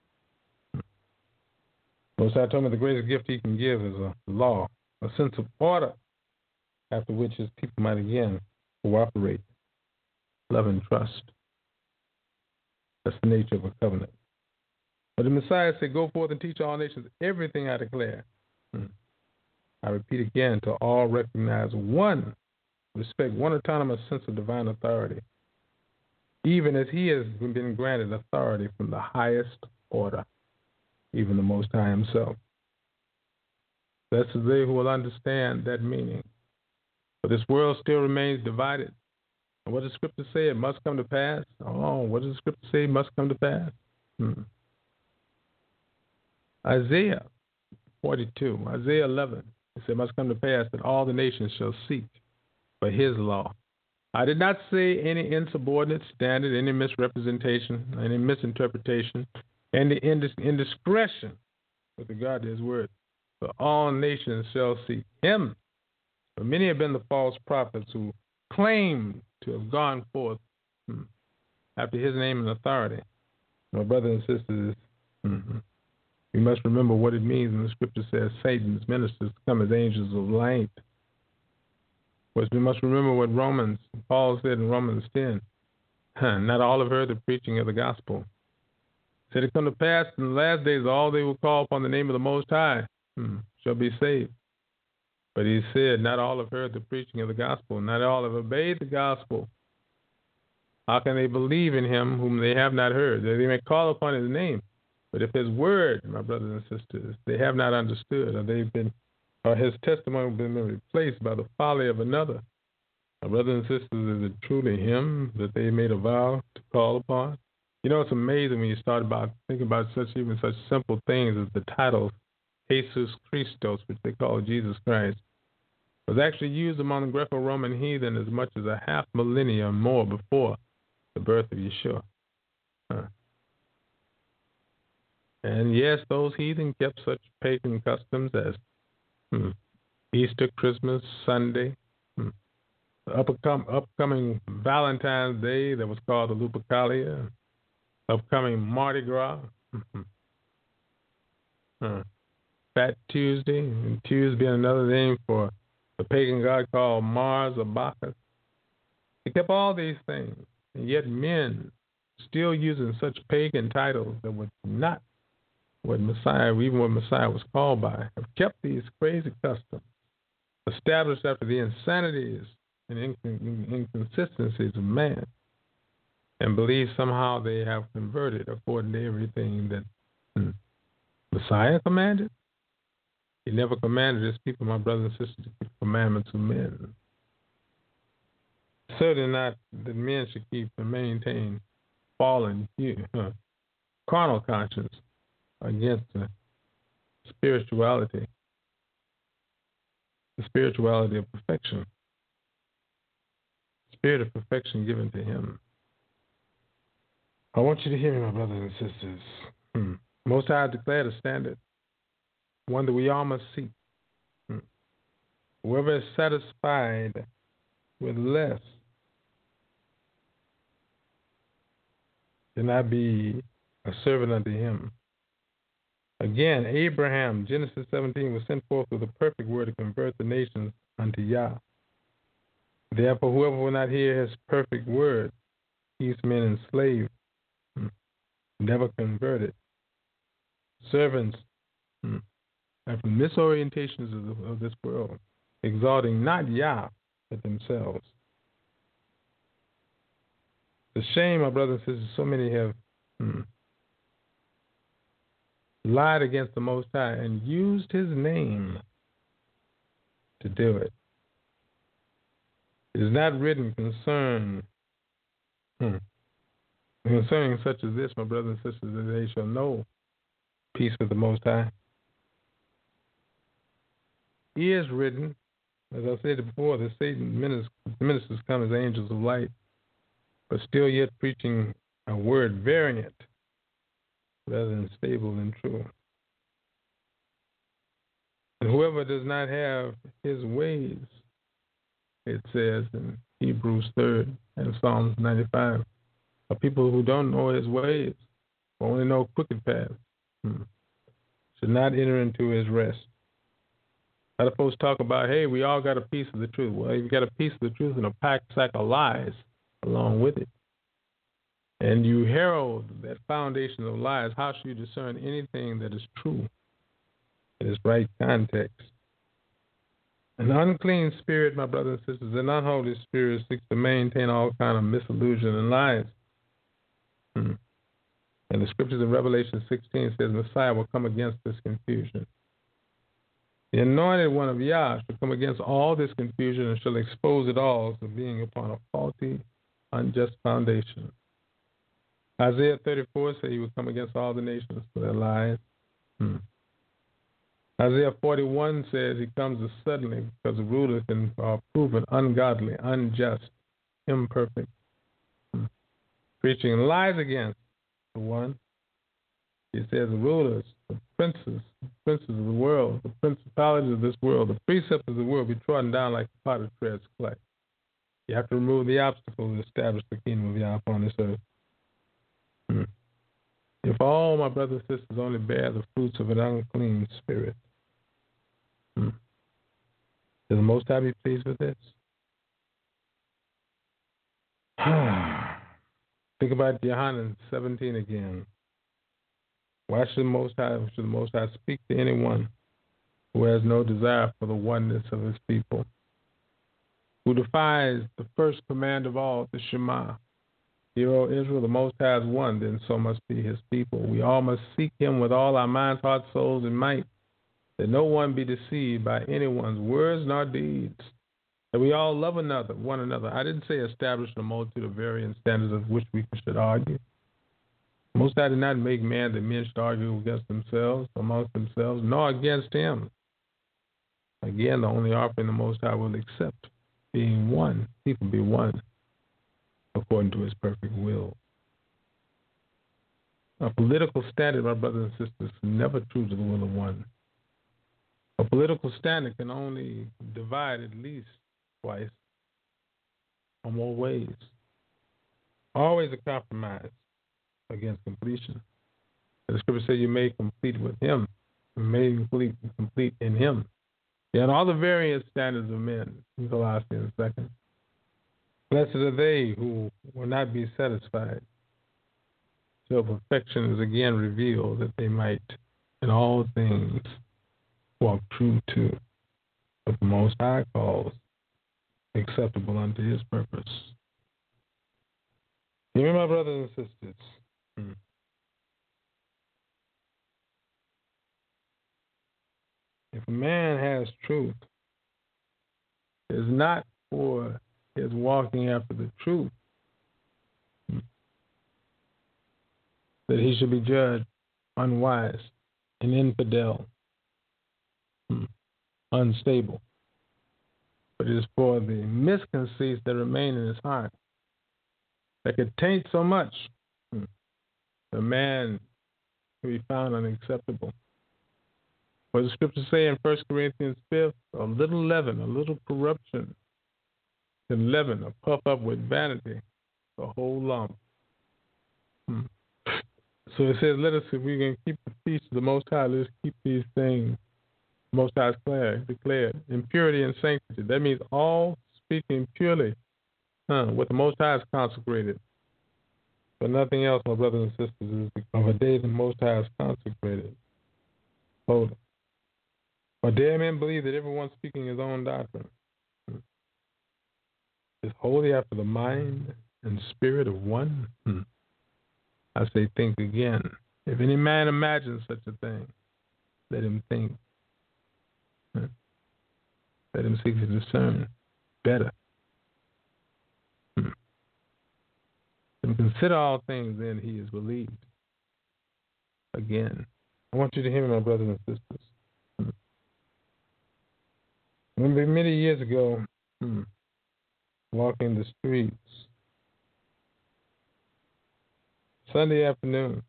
Most High told me the greatest gift he can give is a law, a sense of order, after which his people might again cooperate, love, and trust. That's the nature of a covenant. But the Messiah said, go forth and teach all nations everything I declare. I repeat again, to all recognize one, respect one autonomous sense of divine authority, even as he has been granted authority from the highest order, even the Most High himself. Blessed are they who will understand that meaning. For this world still remains divided. And what does Scripture say? It must come to pass. Oh, what does the Scripture say? It must come to pass. Isaiah 42, Isaiah 11. It said, it must come to pass that all the nations shall seek for his law, I did not say any insubordinate standard, any misrepresentation, any misinterpretation, any indiscretion with regard to his word. For all nations shall seek him. For many have been the false prophets who claim to have gone forth after his name and authority. My brothers and sisters, we must remember what it means when the scripture says Satan's ministers come as angels of light. But we must remember what Paul said in Romans 10. Not all have heard the preaching of the gospel. It said it come to pass in the last days, all they will call upon the name of the Most High shall be saved. But he said, not all have heard the preaching of the gospel. Not all have obeyed the gospel. How can they believe in him whom they have not heard? They may call upon his name. But if his word, my brothers and sisters, they have not understood, or his testimony has been replaced by the folly of another. My brothers and sisters, is it truly him that they made a vow to call upon? You know, it's amazing when you start thinking about such simple things as the title Jesus Christos, which they call Jesus Christ, was actually used among the Greco-Roman heathen as much as a half millennia or more before the birth of Yeshua. And yes, those heathen kept such pagan customs as Easter, Christmas, Sunday, upcoming Valentine's Day that was called the Lupercalia, upcoming Mardi Gras, Fat Tuesday, and Tuesday being another name for the pagan god called Mars or Bacchus. They kept all these things, and yet men still using such pagan titles that were not what Messiah was called by, have kept these crazy customs, established after the insanities and inconsistencies of man, and believe somehow they have converted according to everything that Messiah commanded. He never commanded his people, my brothers and sisters, to keep commandments of men. Certainly not that men should keep and maintain fallen, carnal conscience against the spirituality of perfection, spirit of perfection given to him. I want you to hear me, my brothers and sisters. Most High declared a standard, one that we all must seek. Whoever is satisfied with less cannot be a servant unto him. Again, Abraham, Genesis 17, was sent forth with a perfect word to convert the nations unto Yah. Therefore, whoever will not hear his perfect word keeps men enslaved, never converted. Servants are from misorientations of this world, exalting not Yah, but themselves. The shame, my brothers and sisters, so many have lied against the Most High and used his name to do it. It is not written concerning such as this, my brothers and sisters, that they shall know peace with the Most High. He is written, as I said before, that Satan ministers come as angels of light, but still yet preaching a word variant rather than stable and true. And whoever does not have his ways, it says in Hebrews 3 and Psalms 95, are people who don't know his ways, only know crooked paths, should not enter into his rest. A lot of folks talk about, hey, we all got a piece of the truth. Well, you've got a piece of the truth and a packed sack of lies along with it. And you herald that foundation of lies. How should you discern anything that is true in its right context? An unclean spirit, my brothers and sisters, an unholy spirit seeks to maintain all kind of misillusion and lies. And the scriptures in Revelation 16 says Messiah will come against this confusion. The anointed one of Yah shall come against all this confusion and shall expose it all as being upon a faulty, unjust foundation. Isaiah 34 says he will come against all the nations for their lies. Isaiah 41 says he comes suddenly because the rulers are proven ungodly, unjust, imperfect, preaching lies against the one. He says the rulers, the princes of the world, the principalities of this world, the precepts of the world be trodden down like the potter treads clay. You have to remove the obstacle to establish the kingdom of Yah upon this earth. If all my brothers and sisters only bear the fruits of an unclean spirit, does the Most High be pleased with this? Think about Yohanan 17 again. Why should the Most High speak to anyone who has no desire for the oneness of his people, who defies the first command of all, the Shema? Hear, O Israel, the Most High is one, then so must be his people. We all must seek him with all our minds, hearts, souls, and might, that no one be deceived by anyone's words nor deeds, that we all love one another. I didn't say establish a multitude of varying standards of which we should argue. Most High did not make man that men should argue against themselves, amongst themselves, nor against him. Again, the only offering the Most High will accept, being one, people be one, according to his perfect will. A political standard, my brothers and sisters, is never true to the will of one. A political standard can only divide at least twice or more ways. Always a compromise against completion. The scripture says you made complete with him, you made complete in him. Yet all the various standards of men, in Colossians 2. Blessed are they who will not be satisfied till perfection is again revealed, that they might in all things walk true to what the Most High calls acceptable unto his purpose. Hear me, my brothers and sisters. If a man has truth, it is not for his walking after the truth that he should be judged unwise and infidel, unstable. But it is for the misconceits that remain in his heart that could taint so much. The man can be found unacceptable. What does the scripture say in 1 Corinthians 5? A little leaven, a little corruption can leaven or puff up with vanity the whole lump. So it says, let us, if we can keep the feast of the Most High, let us keep these things Most High declared in purity and sanctity. That means all speaking purely, what the Most High has consecrated. But nothing else, my brothers and sisters, is of a day the Most High has consecrated. Hold it. Or dare men believe that everyone speaking his own doctrine is wholly after the mind and spirit of one? I say, think again. If any man imagines such a thing, let him think. Let him seek to discern better. And consider all things, then he is believed. Again, I want you to hear me, my brothers and sisters. Many years ago, walking the streets, Sunday afternoon,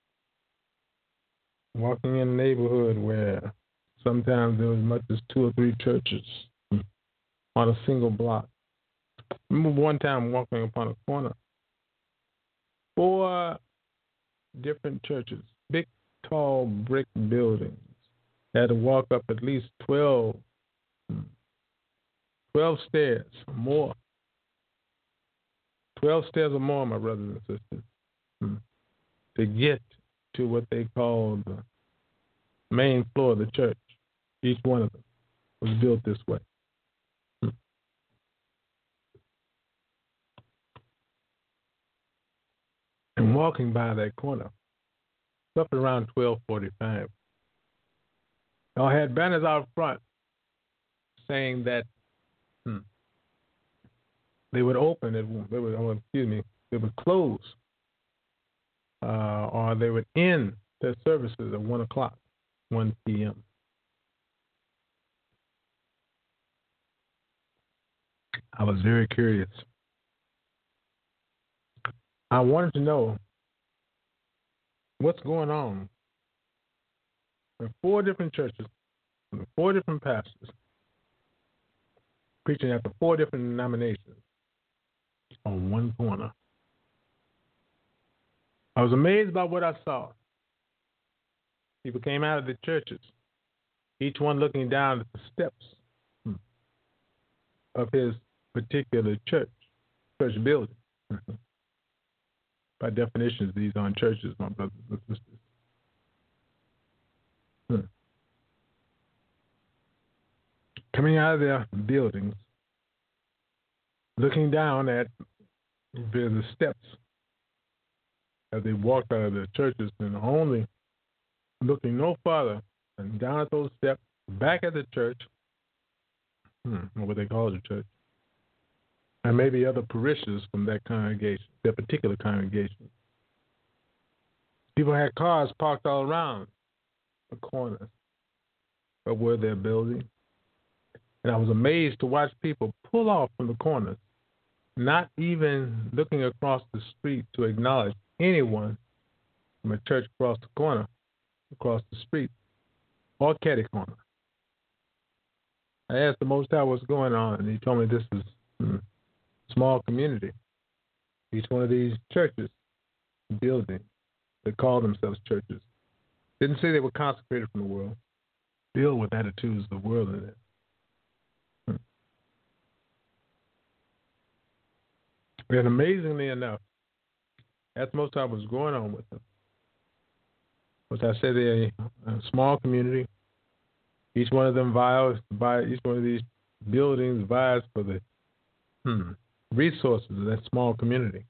walking in a neighborhood where sometimes there was as much as 2 or 3 churches on a single block. I remember one time walking upon a corner, 4 different churches, big, tall brick buildings. I had to walk up at least 12 stairs or more. 12 stairs or more, my brothers and sisters, to get to what they call the main floor of the church. Each one of them was built this way. And walking by that corner, up around 12:45, I had banners out front saying that they would open, they would close, or they would end their services at 1 o'clock, 1 p.m. I was very curious. I wanted to know what's going on. There are 4 different churches, 4 different pastors, preaching after 4 different denominations on one corner. I was amazed by what I saw. People came out of the churches, each one looking down at the steps of his particular church building. By definition, these aren't churches, my brothers and sisters. Coming out of their buildings, looking down at the steps as they walked out of their churches, and only looking no farther than down at those steps, back at the church, what they call the church, and maybe other parishioners from that congregation, that particular congregation. People had cars parked all around the corners of where they're building. And I was amazed to watch people pull off from the corners, not even looking across the street to acknowledge anyone from a church across the corner, across the street, or catty corner. I asked the Most High what's going on, and he told me this is a small community. Each one of these churches, buildings, they call themselves churches. Didn't say they were consecrated from the world. Filled with attitudes of the world in it. And amazingly enough, that's most of what's going on with them. As I said, they're a small community. Each one of them each one of these buildings vies for the resources of that small community.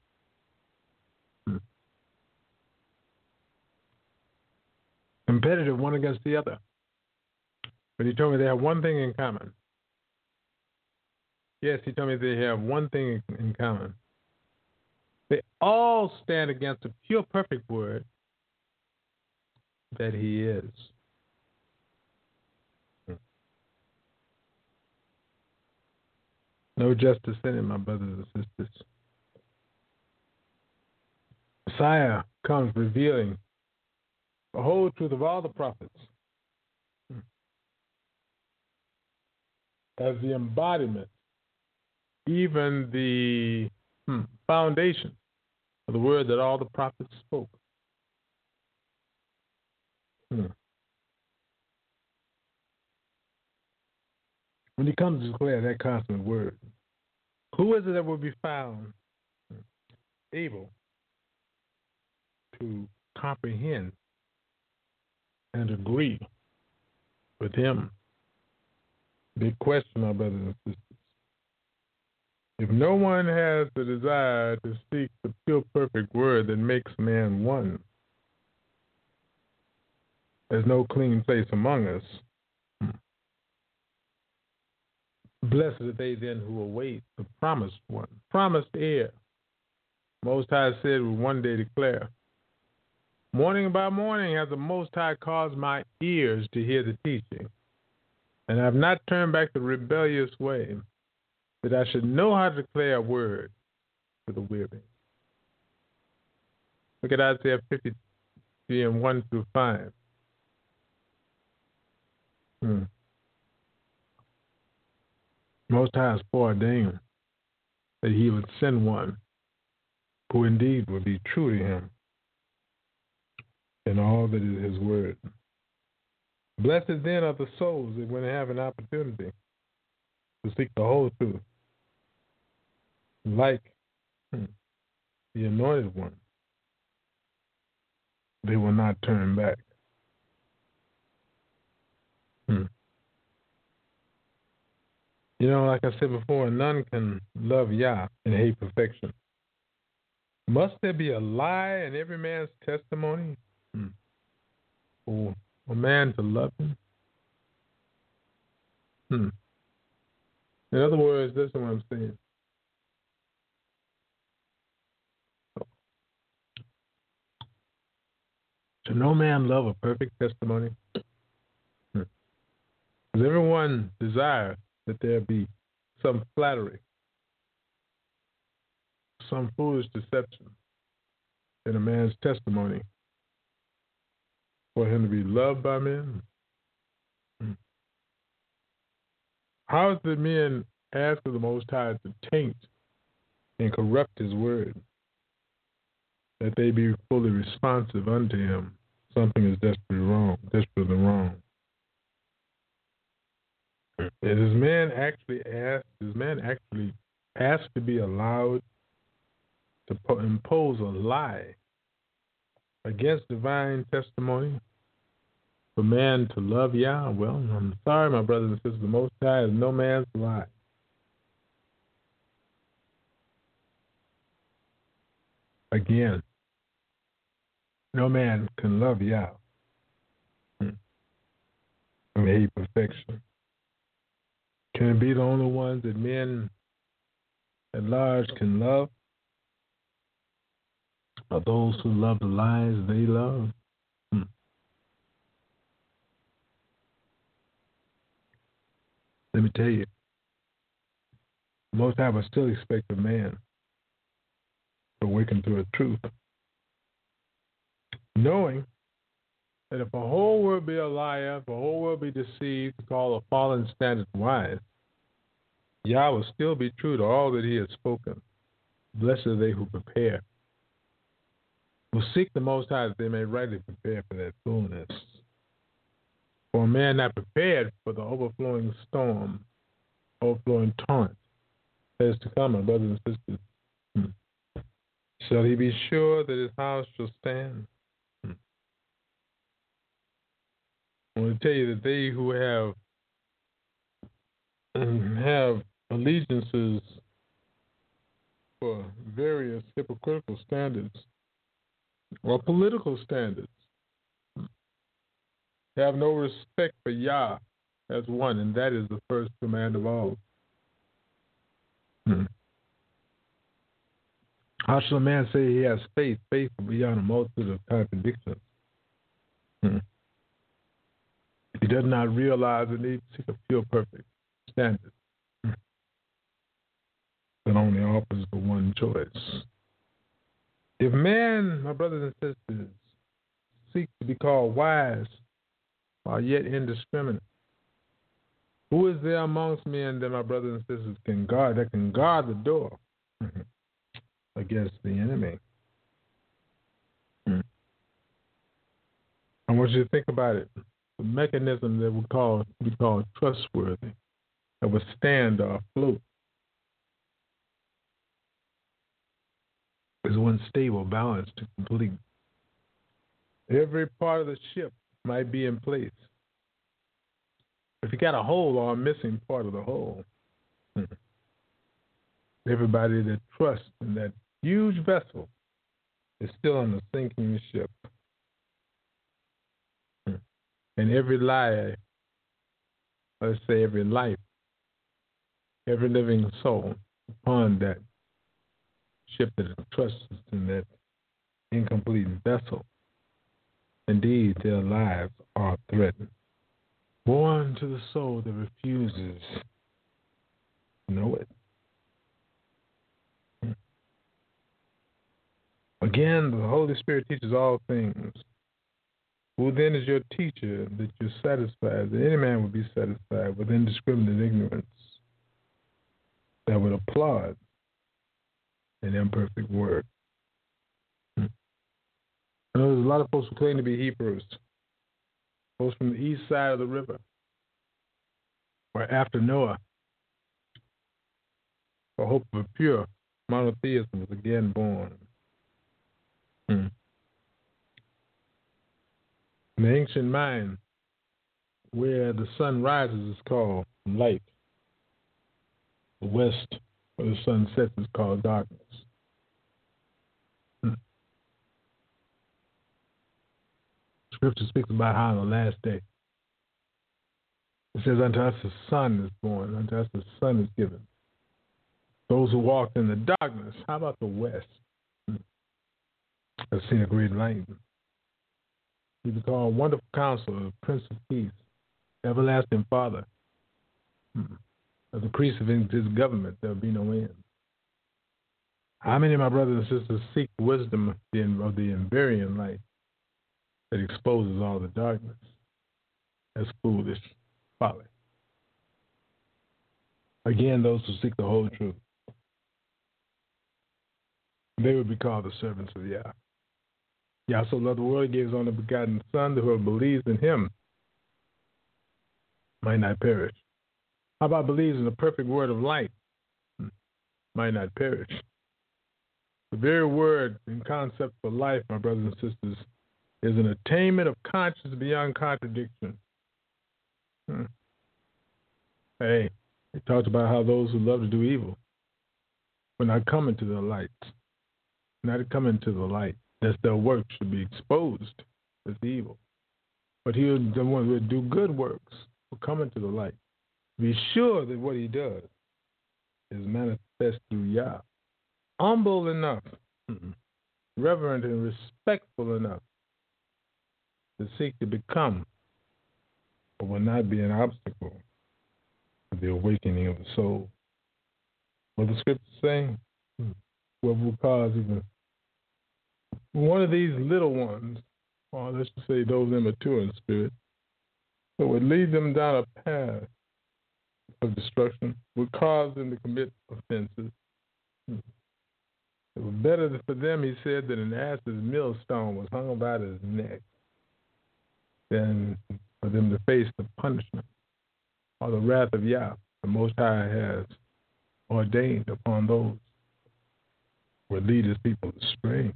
Competitive one against the other. But he told me they have one thing in common. Yes, he told me they have one thing in common. They all stand against the pure, perfect word that he is. No justice in it, my brothers and sisters. Messiah comes revealing the whole truth of all the prophets as the embodiment, even the foundation of the word that all the prophets spoke. When he comes to declare that constant word, who is it that will be found able to comprehend and agree with him? Big question, my brothers and sisters. If no one has the desire to seek the pure, perfect word that makes man one, there's no clean place among us. Blessed are they then who await the promised one, promised heir. Most High said will one day declare, morning by morning has the Most High caused my ears to hear the teaching, and I have not turned back the rebellious way, that I should know how to declare a word to the weary. Look at Isaiah 53 and 1 through 5. Most High has foreordained that he would send one who indeed would be true to him in all that is his word. Blessed then are the souls that when they have an opportunity to seek the whole truth, like the anointed one, they will not turn back. You know, like I said before, none can love Yah and hate perfection. Must there be a lie in every man's testimony for a man to love him? In other words, this is what I'm saying. Should no man love a perfect testimony? Does everyone desire that there be some flattery, some foolish deception, in a man's testimony for him to be loved by men? How is the men ask of the Most High to taint and corrupt his word, that they be fully responsive unto him? Something is desperately wrong. And does man actually ask to be allowed to impose a lie against divine testimony for man to love Yah? Well, I'm sorry, my brothers and sisters, the Most High is no man's lie. Again, no man can love Yah and hate perfection. Can it be the only ones that men at large can love? Are those who love the lies they love? Let me tell you, Most High will still expect of man to awaken to the truth, knowing that if the whole world be a liar, if the whole world be deceived, to call a fallen standard wise, Yah will still be true to all that he has spoken. Blessed are they who prepare, who seek the Most High that they may rightly prepare for that fullness. For a man not prepared for the overflowing storm, overflowing torrent that is to come, my brothers and sisters, shall he be sure that his house shall stand? I want to tell you that they who have allegiances for various hypocritical standards or political standards have no respect for Yah as one, and that is the first command of all. How shall a man say he has faith beyond a multitude of contradictions? He does not realize the need to seek a pure, perfect standard that only offers the one choice. If man, my brothers and sisters, seek to be called wise while yet indiscriminate, who is there amongst men that, my brothers and sisters, can guard the door against the enemy? I want you to think about it. The mechanism that we call trustworthy, that will stand or afloat, is one stable, balanced, and complete. Every part of the ship might be in place. If you got a hole or a missing part of the hole, everybody that trusts in that huge vessel is still on the sinking ship. And every life, let's say every life, every living soul upon that ship that trusts in that incomplete vessel, indeed their lives are threatened. Born to the soul that refuses to know it. Again, the Holy Spirit teaches all things. Who then is your teacher that you're satisfied, that any man would be satisfied with indiscriminate ignorance, that would applaud an imperfect word? I know there's a lot of folks who claim to be Hebrews, folks from the east side of the river, or after Noah, the hope of a pure monotheism was again born. In the ancient mind, where the sun rises is called light. The west, where the sun sets, is called darkness. Scripture speaks about how on the last day, it says, unto us a son is born, unto us a son is given. Those who walked in the darkness, how about the west, have seen a great light. He was called Wonderful Counselor, Prince of Peace, Everlasting Father. Of the increase of his government, there will be no end. How many of my brothers and sisters seek wisdom of the invariant light that exposes all the darkness? That's foolish folly. Again, those who seek the whole truth, they would be called the servants of Yah. Yah so loved the world, he gave his only begotten Son, that whoever believes in him might not perish. How about believes in the perfect word of light? Might not perish. The very word and concept for life, my brothers and sisters, is an attainment of conscience beyond contradiction. Hey, it talks about how those who love to do evil will not come into the light. Not come into the light. That their work should be exposed as evil. But the one who will do good works will come into the light. Be sure that what he does is manifest through Yah. Humble enough, reverent and respectful enough to seek to become, but will not be an obstacle to the awakening of the soul. What the scriptures say, what will cause even one of these little ones, or let's just say those immature in spirit, that would lead them down a path of destruction, would cause them to commit offenses. It was better for them, he said, that an ass's millstone was hung about his neck than for them to face the punishment or the wrath of Yah, the Most High has ordained upon those who would lead his people astray.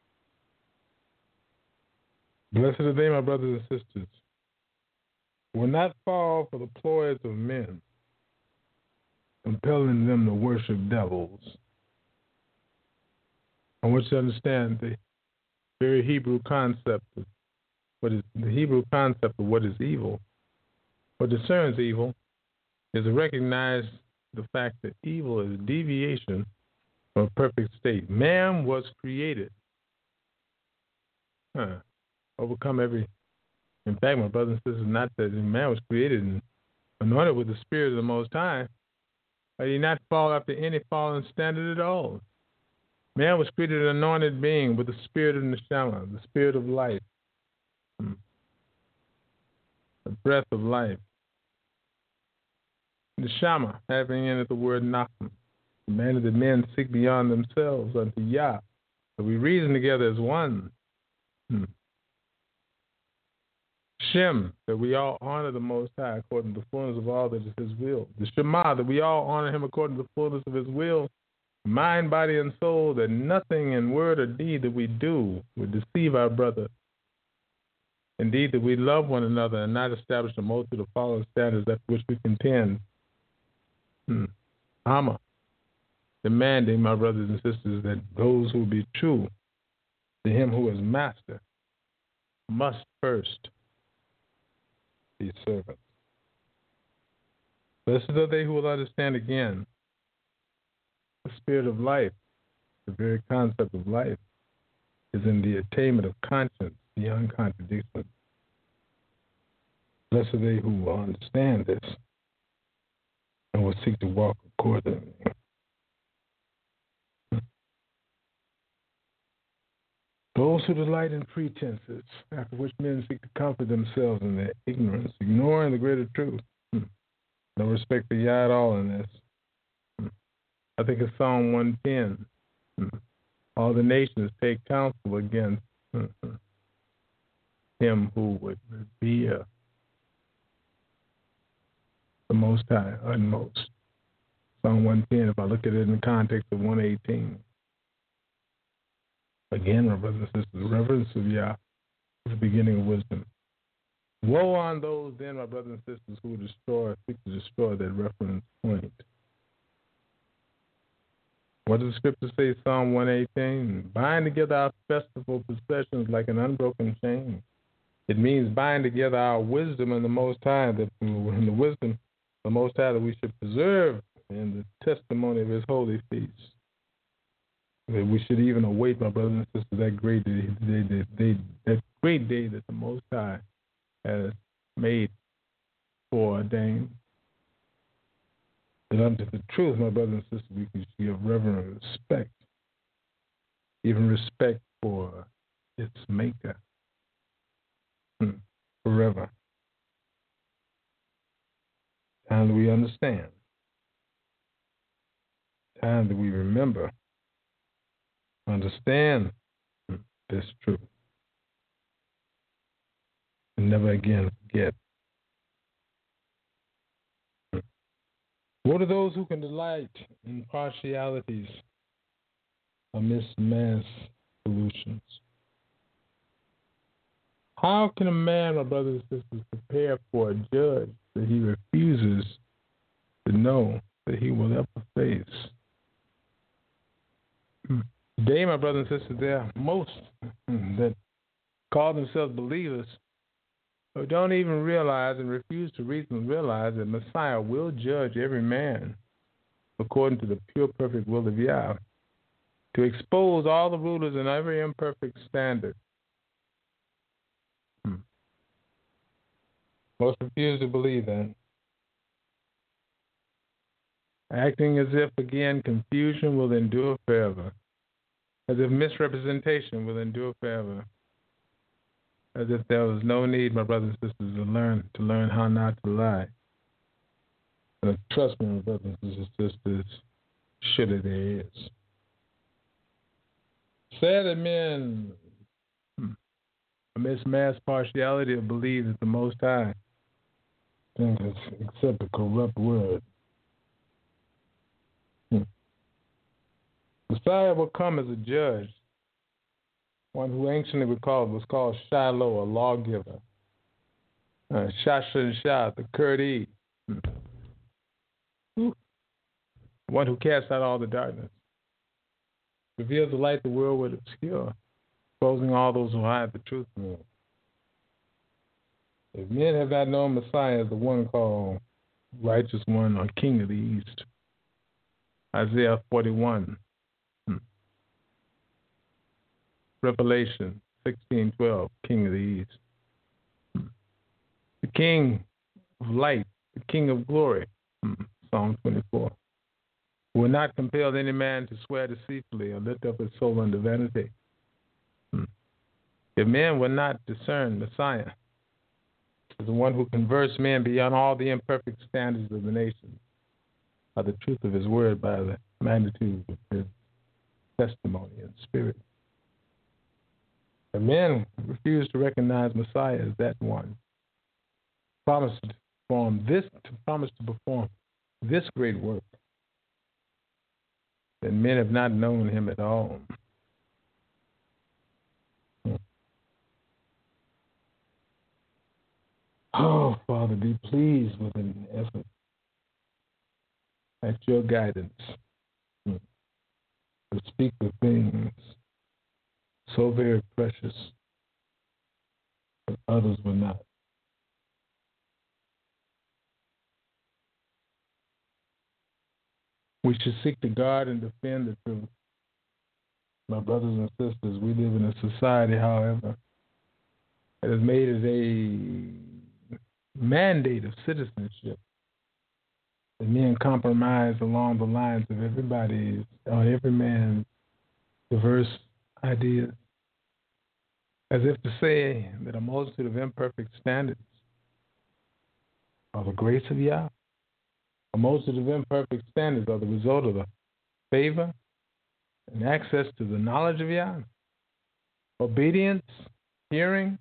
Blessed are they, my brothers and sisters, who will not fall for the ploys of men, compelling them to worship devils. I want you to understand the very Hebrew concept of what is evil. What discerns evil is to recognize the fact that evil is deviation from a perfect state. Man was created. Overcome every. In fact, my brothers and sisters, not that man was created and anointed with the Spirit of the Most High, but he not fall after any fallen standard at all. Man was created an anointed being with the spirit of Neshama, the spirit of life, the breath of life. Neshama, having in it the word Nachum, commanded that men seek beyond themselves unto Yah, that we reason together as one. Shem, that we all honor the Most High according to the fullness of all that is his will. The Shema, that we all honor him according to the fullness of his will. Mind, body, and soul, that nothing in word or deed that we do would deceive our brother. Indeed, that we love one another and not establish a multitude of fallen standards after which we contend. Amma, demanding, my brothers and sisters, that those who be true to him who is master must first be servants. Blessed are they who will understand again the spirit of life, the very concept of life, is in the attainment of conscience beyond contradiction. Blessed are they who will understand this and will seek to walk accordingly. Those who delight in pretenses, after which men seek to comfort themselves in their ignorance, ignoring the greater truth. No respect for Yah at all in this. I think it's Psalm 110. All the nations take counsel against him who would revere the Most High, utmost. Psalm 110, if I look at it in the context of 118. Again, my brothers and sisters, the reverence of Yah is the beginning of wisdom. Woe on those then, my brothers and sisters, who seek to destroy that reference point. What does the scripture say, Psalm 118? Bind together our festival processions like an unbroken chain. It means bind together our wisdom and the Most High, that in the wisdom the Most High that we should preserve in the testimony of his holy feasts. That we should even await, my brothers and sisters, that great day that the Most High has made foreordained. That unto the truth, my brothers and sisters, we can give reverent respect even respect for its maker forever. Time that we understand. Time that we remember, understand this truth, and never again forget. What are those who can delight in partialities amidst mass solutions? How can a man, my brothers and sisters, prepare for a judge that he refuses to know that he will ever face? Today, my brothers and sisters, there are most that call themselves believers who don't even realize and refuse to reason realize that Messiah will judge every man according to the pure, perfect will of Yah, to expose all the rulers in every imperfect standard. Most refuse to believe that. Acting as if, again, confusion will endure forever, as if misrepresentation will endure forever, as if there was no need, my brothers and sisters, to learn how not to lie. Trust me, my brothers and sisters, surely there is. Sad that men, amidst mass partiality, believe that the Most High things except a corrupt word. Messiah will come as a judge, one who anciently was called Shiloh, a lawgiver. Shasha Shah, the Kurdi, one who casts out all the darkness, reveals the light the world would obscure, exposing all those who hide the truth from him. If men have not known Messiah as the one called Righteous One or King of the East, Isaiah 41, Revelation 16:12, King of the East, the King of Light, the King of Glory, Psalm 24, who will not compel any man to swear deceitfully or lift up his soul unto vanity. If men will not discern Messiah as the one who converts men beyond all the imperfect standards of the nation, by the truth of his word, by the magnitude of his testimony and spirit. If men refuse to recognize Messiah as that one, promise to perform this great work, then men have not known him at all. Oh, Father, be pleased with an effort at your guidance to speak the things so very precious that others will not. We should seek to guard and defend the truth. My brothers and sisters, we live in a society, however, that has made it a mandate of citizenship that men compromise along the lines of every man's diverse ideas, as if to say that a multitude of imperfect standards are the grace of Yah. A multitude of imperfect standards are the result of the favor and access to the knowledge of Yah. Obedience, hearing,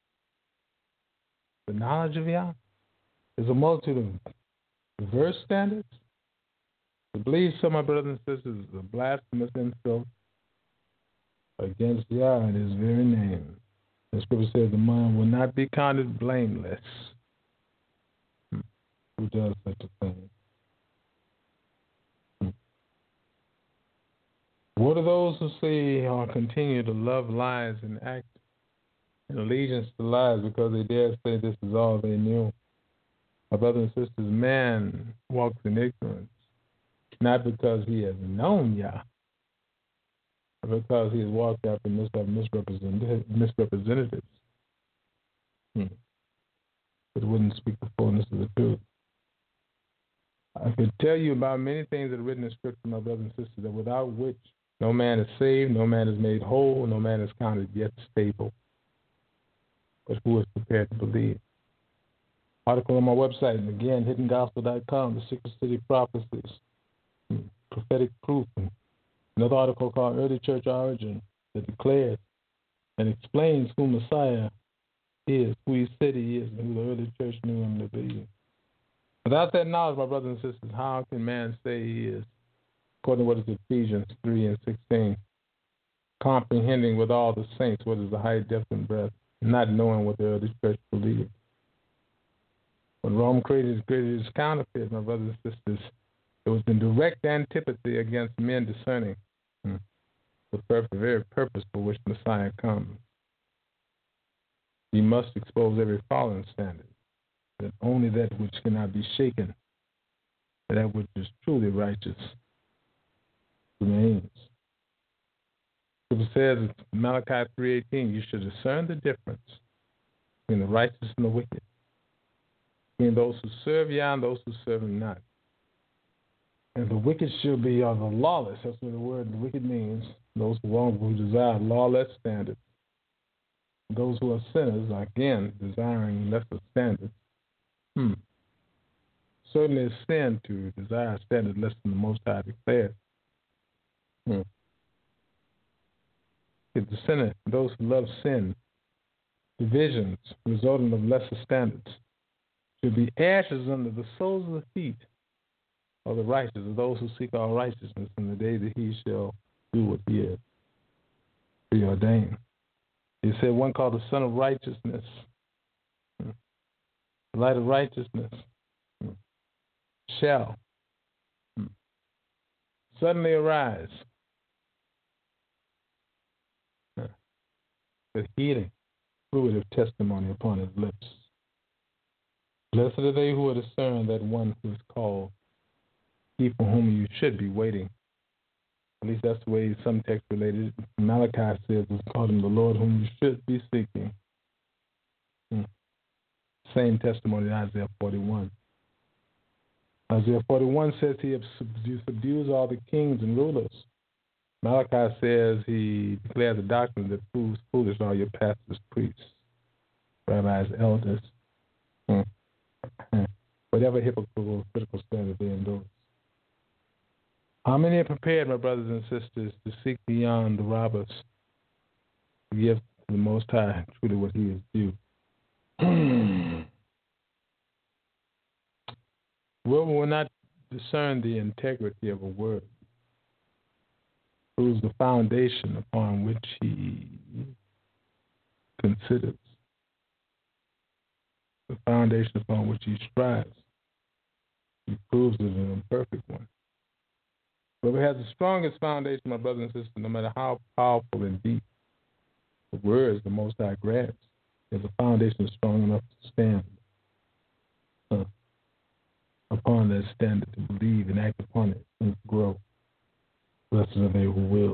the knowledge of Yah. There's a multitude of diverse standards. To believe so, my brothers and sisters, is a blasphemous insult against Yah in his very name. The scripture says the mind will not be counted blameless who does such a thing. What are those who say or continue to love lies and act in allegiance to lies because they dare say this is all they knew? My brothers and sisters, man walks in ignorance, not because he has known Yah, but because he has walked out in misrepresentatives that wouldn't speak the fullness of the truth. I could tell you about many things that are written in Scripture, my brothers and sisters, that without which No man is saved, no man is made whole, no man is counted yet stable. But who is prepared to believe? Article on my website, and again, hiddengospel.com, The Secret City Prophecies, Prophetic Proof. And another article called Early Church Origin that declares and explains who Messiah is, who he said he is, and who the early church knew him to be. Without that knowledge, my brothers and sisters, how can man say he is? According to what is Ephesians 3:16, comprehending with all the saints what is the height, depth, and breadth, not knowing what the early church believed. When Rome created his counterfeit, my brothers and sisters, it was in direct antipathy against men discerning the very purpose for which Messiah comes. He must expose every fallen standard, that only that which cannot be shaken, that which is truly righteous, remains. It says in Malachi 3:18, you should discern the difference between the righteous and the wicked, between those who serve Yah and those who serve him not. And the wicked shall be of the lawless. That's what the word wicked means. Those who desire lawless standards. Those who are sinners are again desiring lesser standards. Certainly it's sin to desire a standard less than the Most High declared. It's the sinner, those who love sin, divisions resulting of lesser standards, should be ashes under the soles of the feet of the righteous, of those who seek all righteousness in the day that he shall do what he is preordained. He said one called the Son of Righteousness, the light of righteousness, shall suddenly arise, with healing, fluid of testimony upon his lips. Blessed are they who are discerned, that one who is called, he for whom you should be waiting. At least that's the way some text related. Malachi says it's called him the Lord whom you should be seeking. Same testimony in Isaiah 41. Isaiah 41 says he subdues all the kings and rulers. Malachi says he declares a doctrine that proves foolish all your pastors, priests, rabbis, elders, whatever hypocritical standard they endorse. How many are prepared, my brothers and sisters, to seek beyond the robbers, to give to the Most High truly what he is due? Whoever will not discern the integrity of a word proves the foundation upon which he considers, the foundation upon which he strives. He proves it an imperfect one. Whoever has the strongest foundation, my brothers and sisters, no matter how powerful and deep the words the Most High grabs, there's a foundation strong enough to stand upon that standard, to believe and act upon it and grow. Blessed are they who will.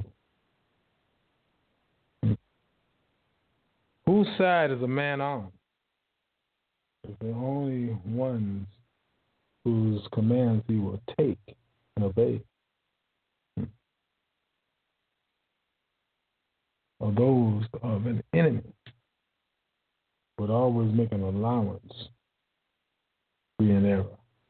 Whose side is a man on? It's the only ones whose commands he will take and obey. Or those of an enemy would always make an allowance for an error.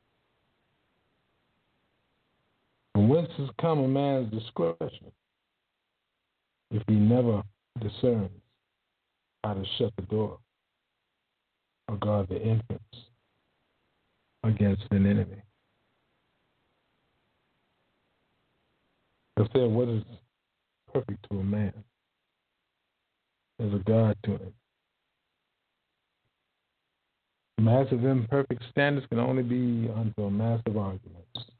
From whence has come a man's discretion if he never discerns how to shut the door or guard the entrance against an enemy? I said, what is perfect to a man is a God to him. Massive imperfect standards can only be unto massive arguments.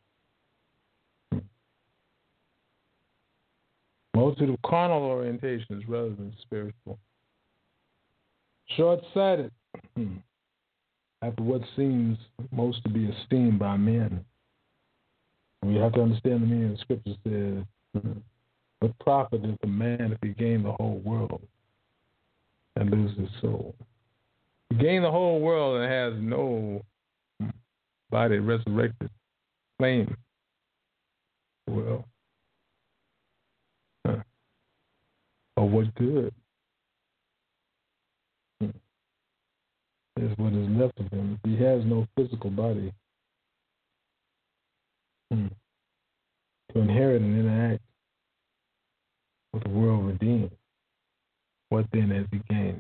Multitude of carnal orientations rather than spiritual. Short-sighted after what seems most to be esteemed by men. We have to understand the meaning of the scripture says, what profit is a man if he gain the whole world and lose his soul? He gain the whole world and has no body resurrected claim. Well, or what good is what is left of him. He has no physical body to inherit and interact with the world redeemed. What then has he gained?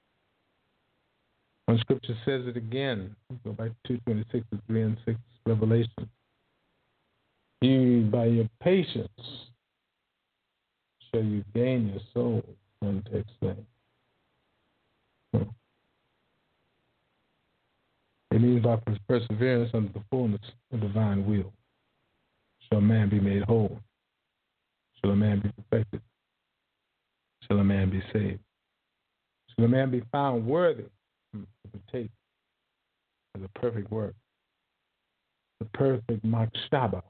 When Scripture says it again, go back to 2:26 to 3 and 6, Revelation. You, by your patience, shall you gain your soul, one text saying. It means by perseverance under the fullness of divine will shall man be made whole, shall a man be perfected, shall a man be saved, shall a man be found worthy to partake of the perfect work, the perfect makshaba.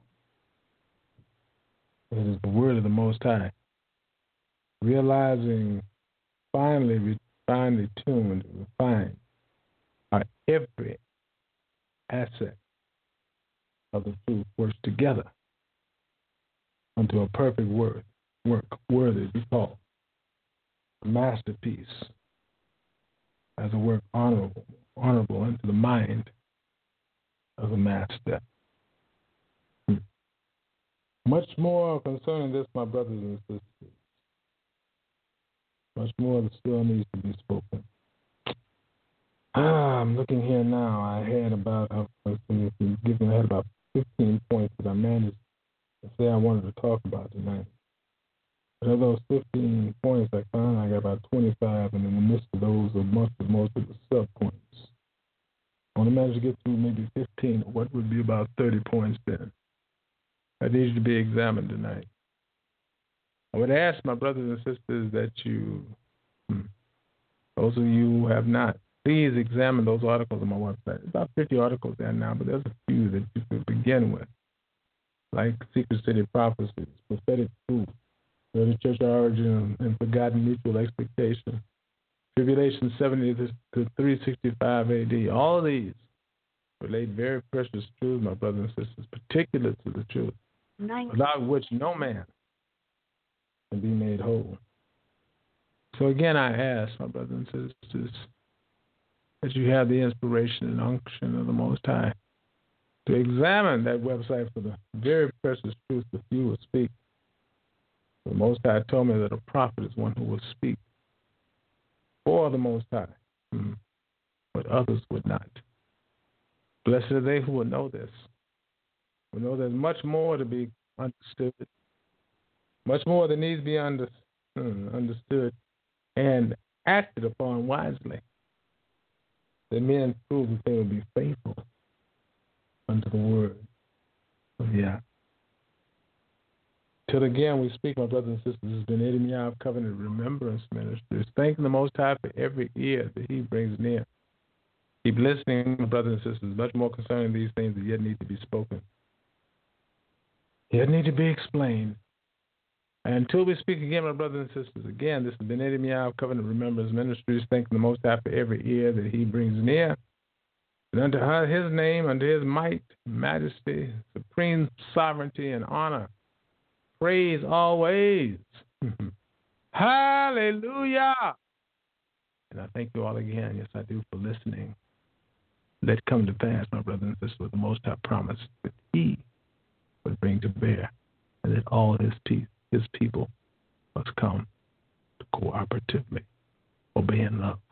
It is the word of the Most High. Realizing, finally tuned, refined, how every asset of the truth works together unto a perfect work worthy to be called a masterpiece, as a work honorable unto the mind of the master. Much more concerning this, my brothers and sisters. Much more that still needs to be spoken. I'm looking here now. I had about 15 points that I managed to say I wanted to talk about tonight. But of those 15 points, I found I got about 25, and in the midst of those are most of the sub-points. I want to manage to get through maybe 15, what would be about 30 points then. That needs to be examined tonight. I would ask my brothers and sisters that you, those of you who have not, please examine those articles on my website. About 50 articles there now, but there's a few that you could begin with, like Secret City Prophecies, Prophetic Truth, the Church Origin and Forgotten Mutual Expectation, Tribulation 70 to 365 AD. All of these relate very precious truths, my brothers and sisters, particular to the truth, without which no man can be made whole. So again, I ask my brothers and sisters that you have the inspiration and unction of the Most High to examine that website for the very precious truth that you will speak. The Most High told me that a prophet is one who will speak for the Most High, but others would not. Blessed are they who will know this. We know there's much more to be understood, much more that needs to be understood and acted upon wisely. That men prove that they will be faithful unto the word of Yah. Till again we speak, my brothers and sisters, this has been Eddie Meow of Covenant Remembrance Ministries, thanking the Most High for every ear that he brings near. Keep listening, my brothers and sisters, much more concerning these things that yet need to be spoken, yet need to be explained. And until we speak again, my brothers and sisters, again, this has been Eddie Meow of Covenant Remembrance Ministries, thanking the Most High for every ear that he brings near. And unto his name, unto his might, majesty, supreme sovereignty, and honor, praise always. Hallelujah. And I thank you all again, yes I do, for listening. Let it come to pass, my brothers and sisters, with the Most High promise that he would bring to bear, and that all his people must come to cooperatively obey and love.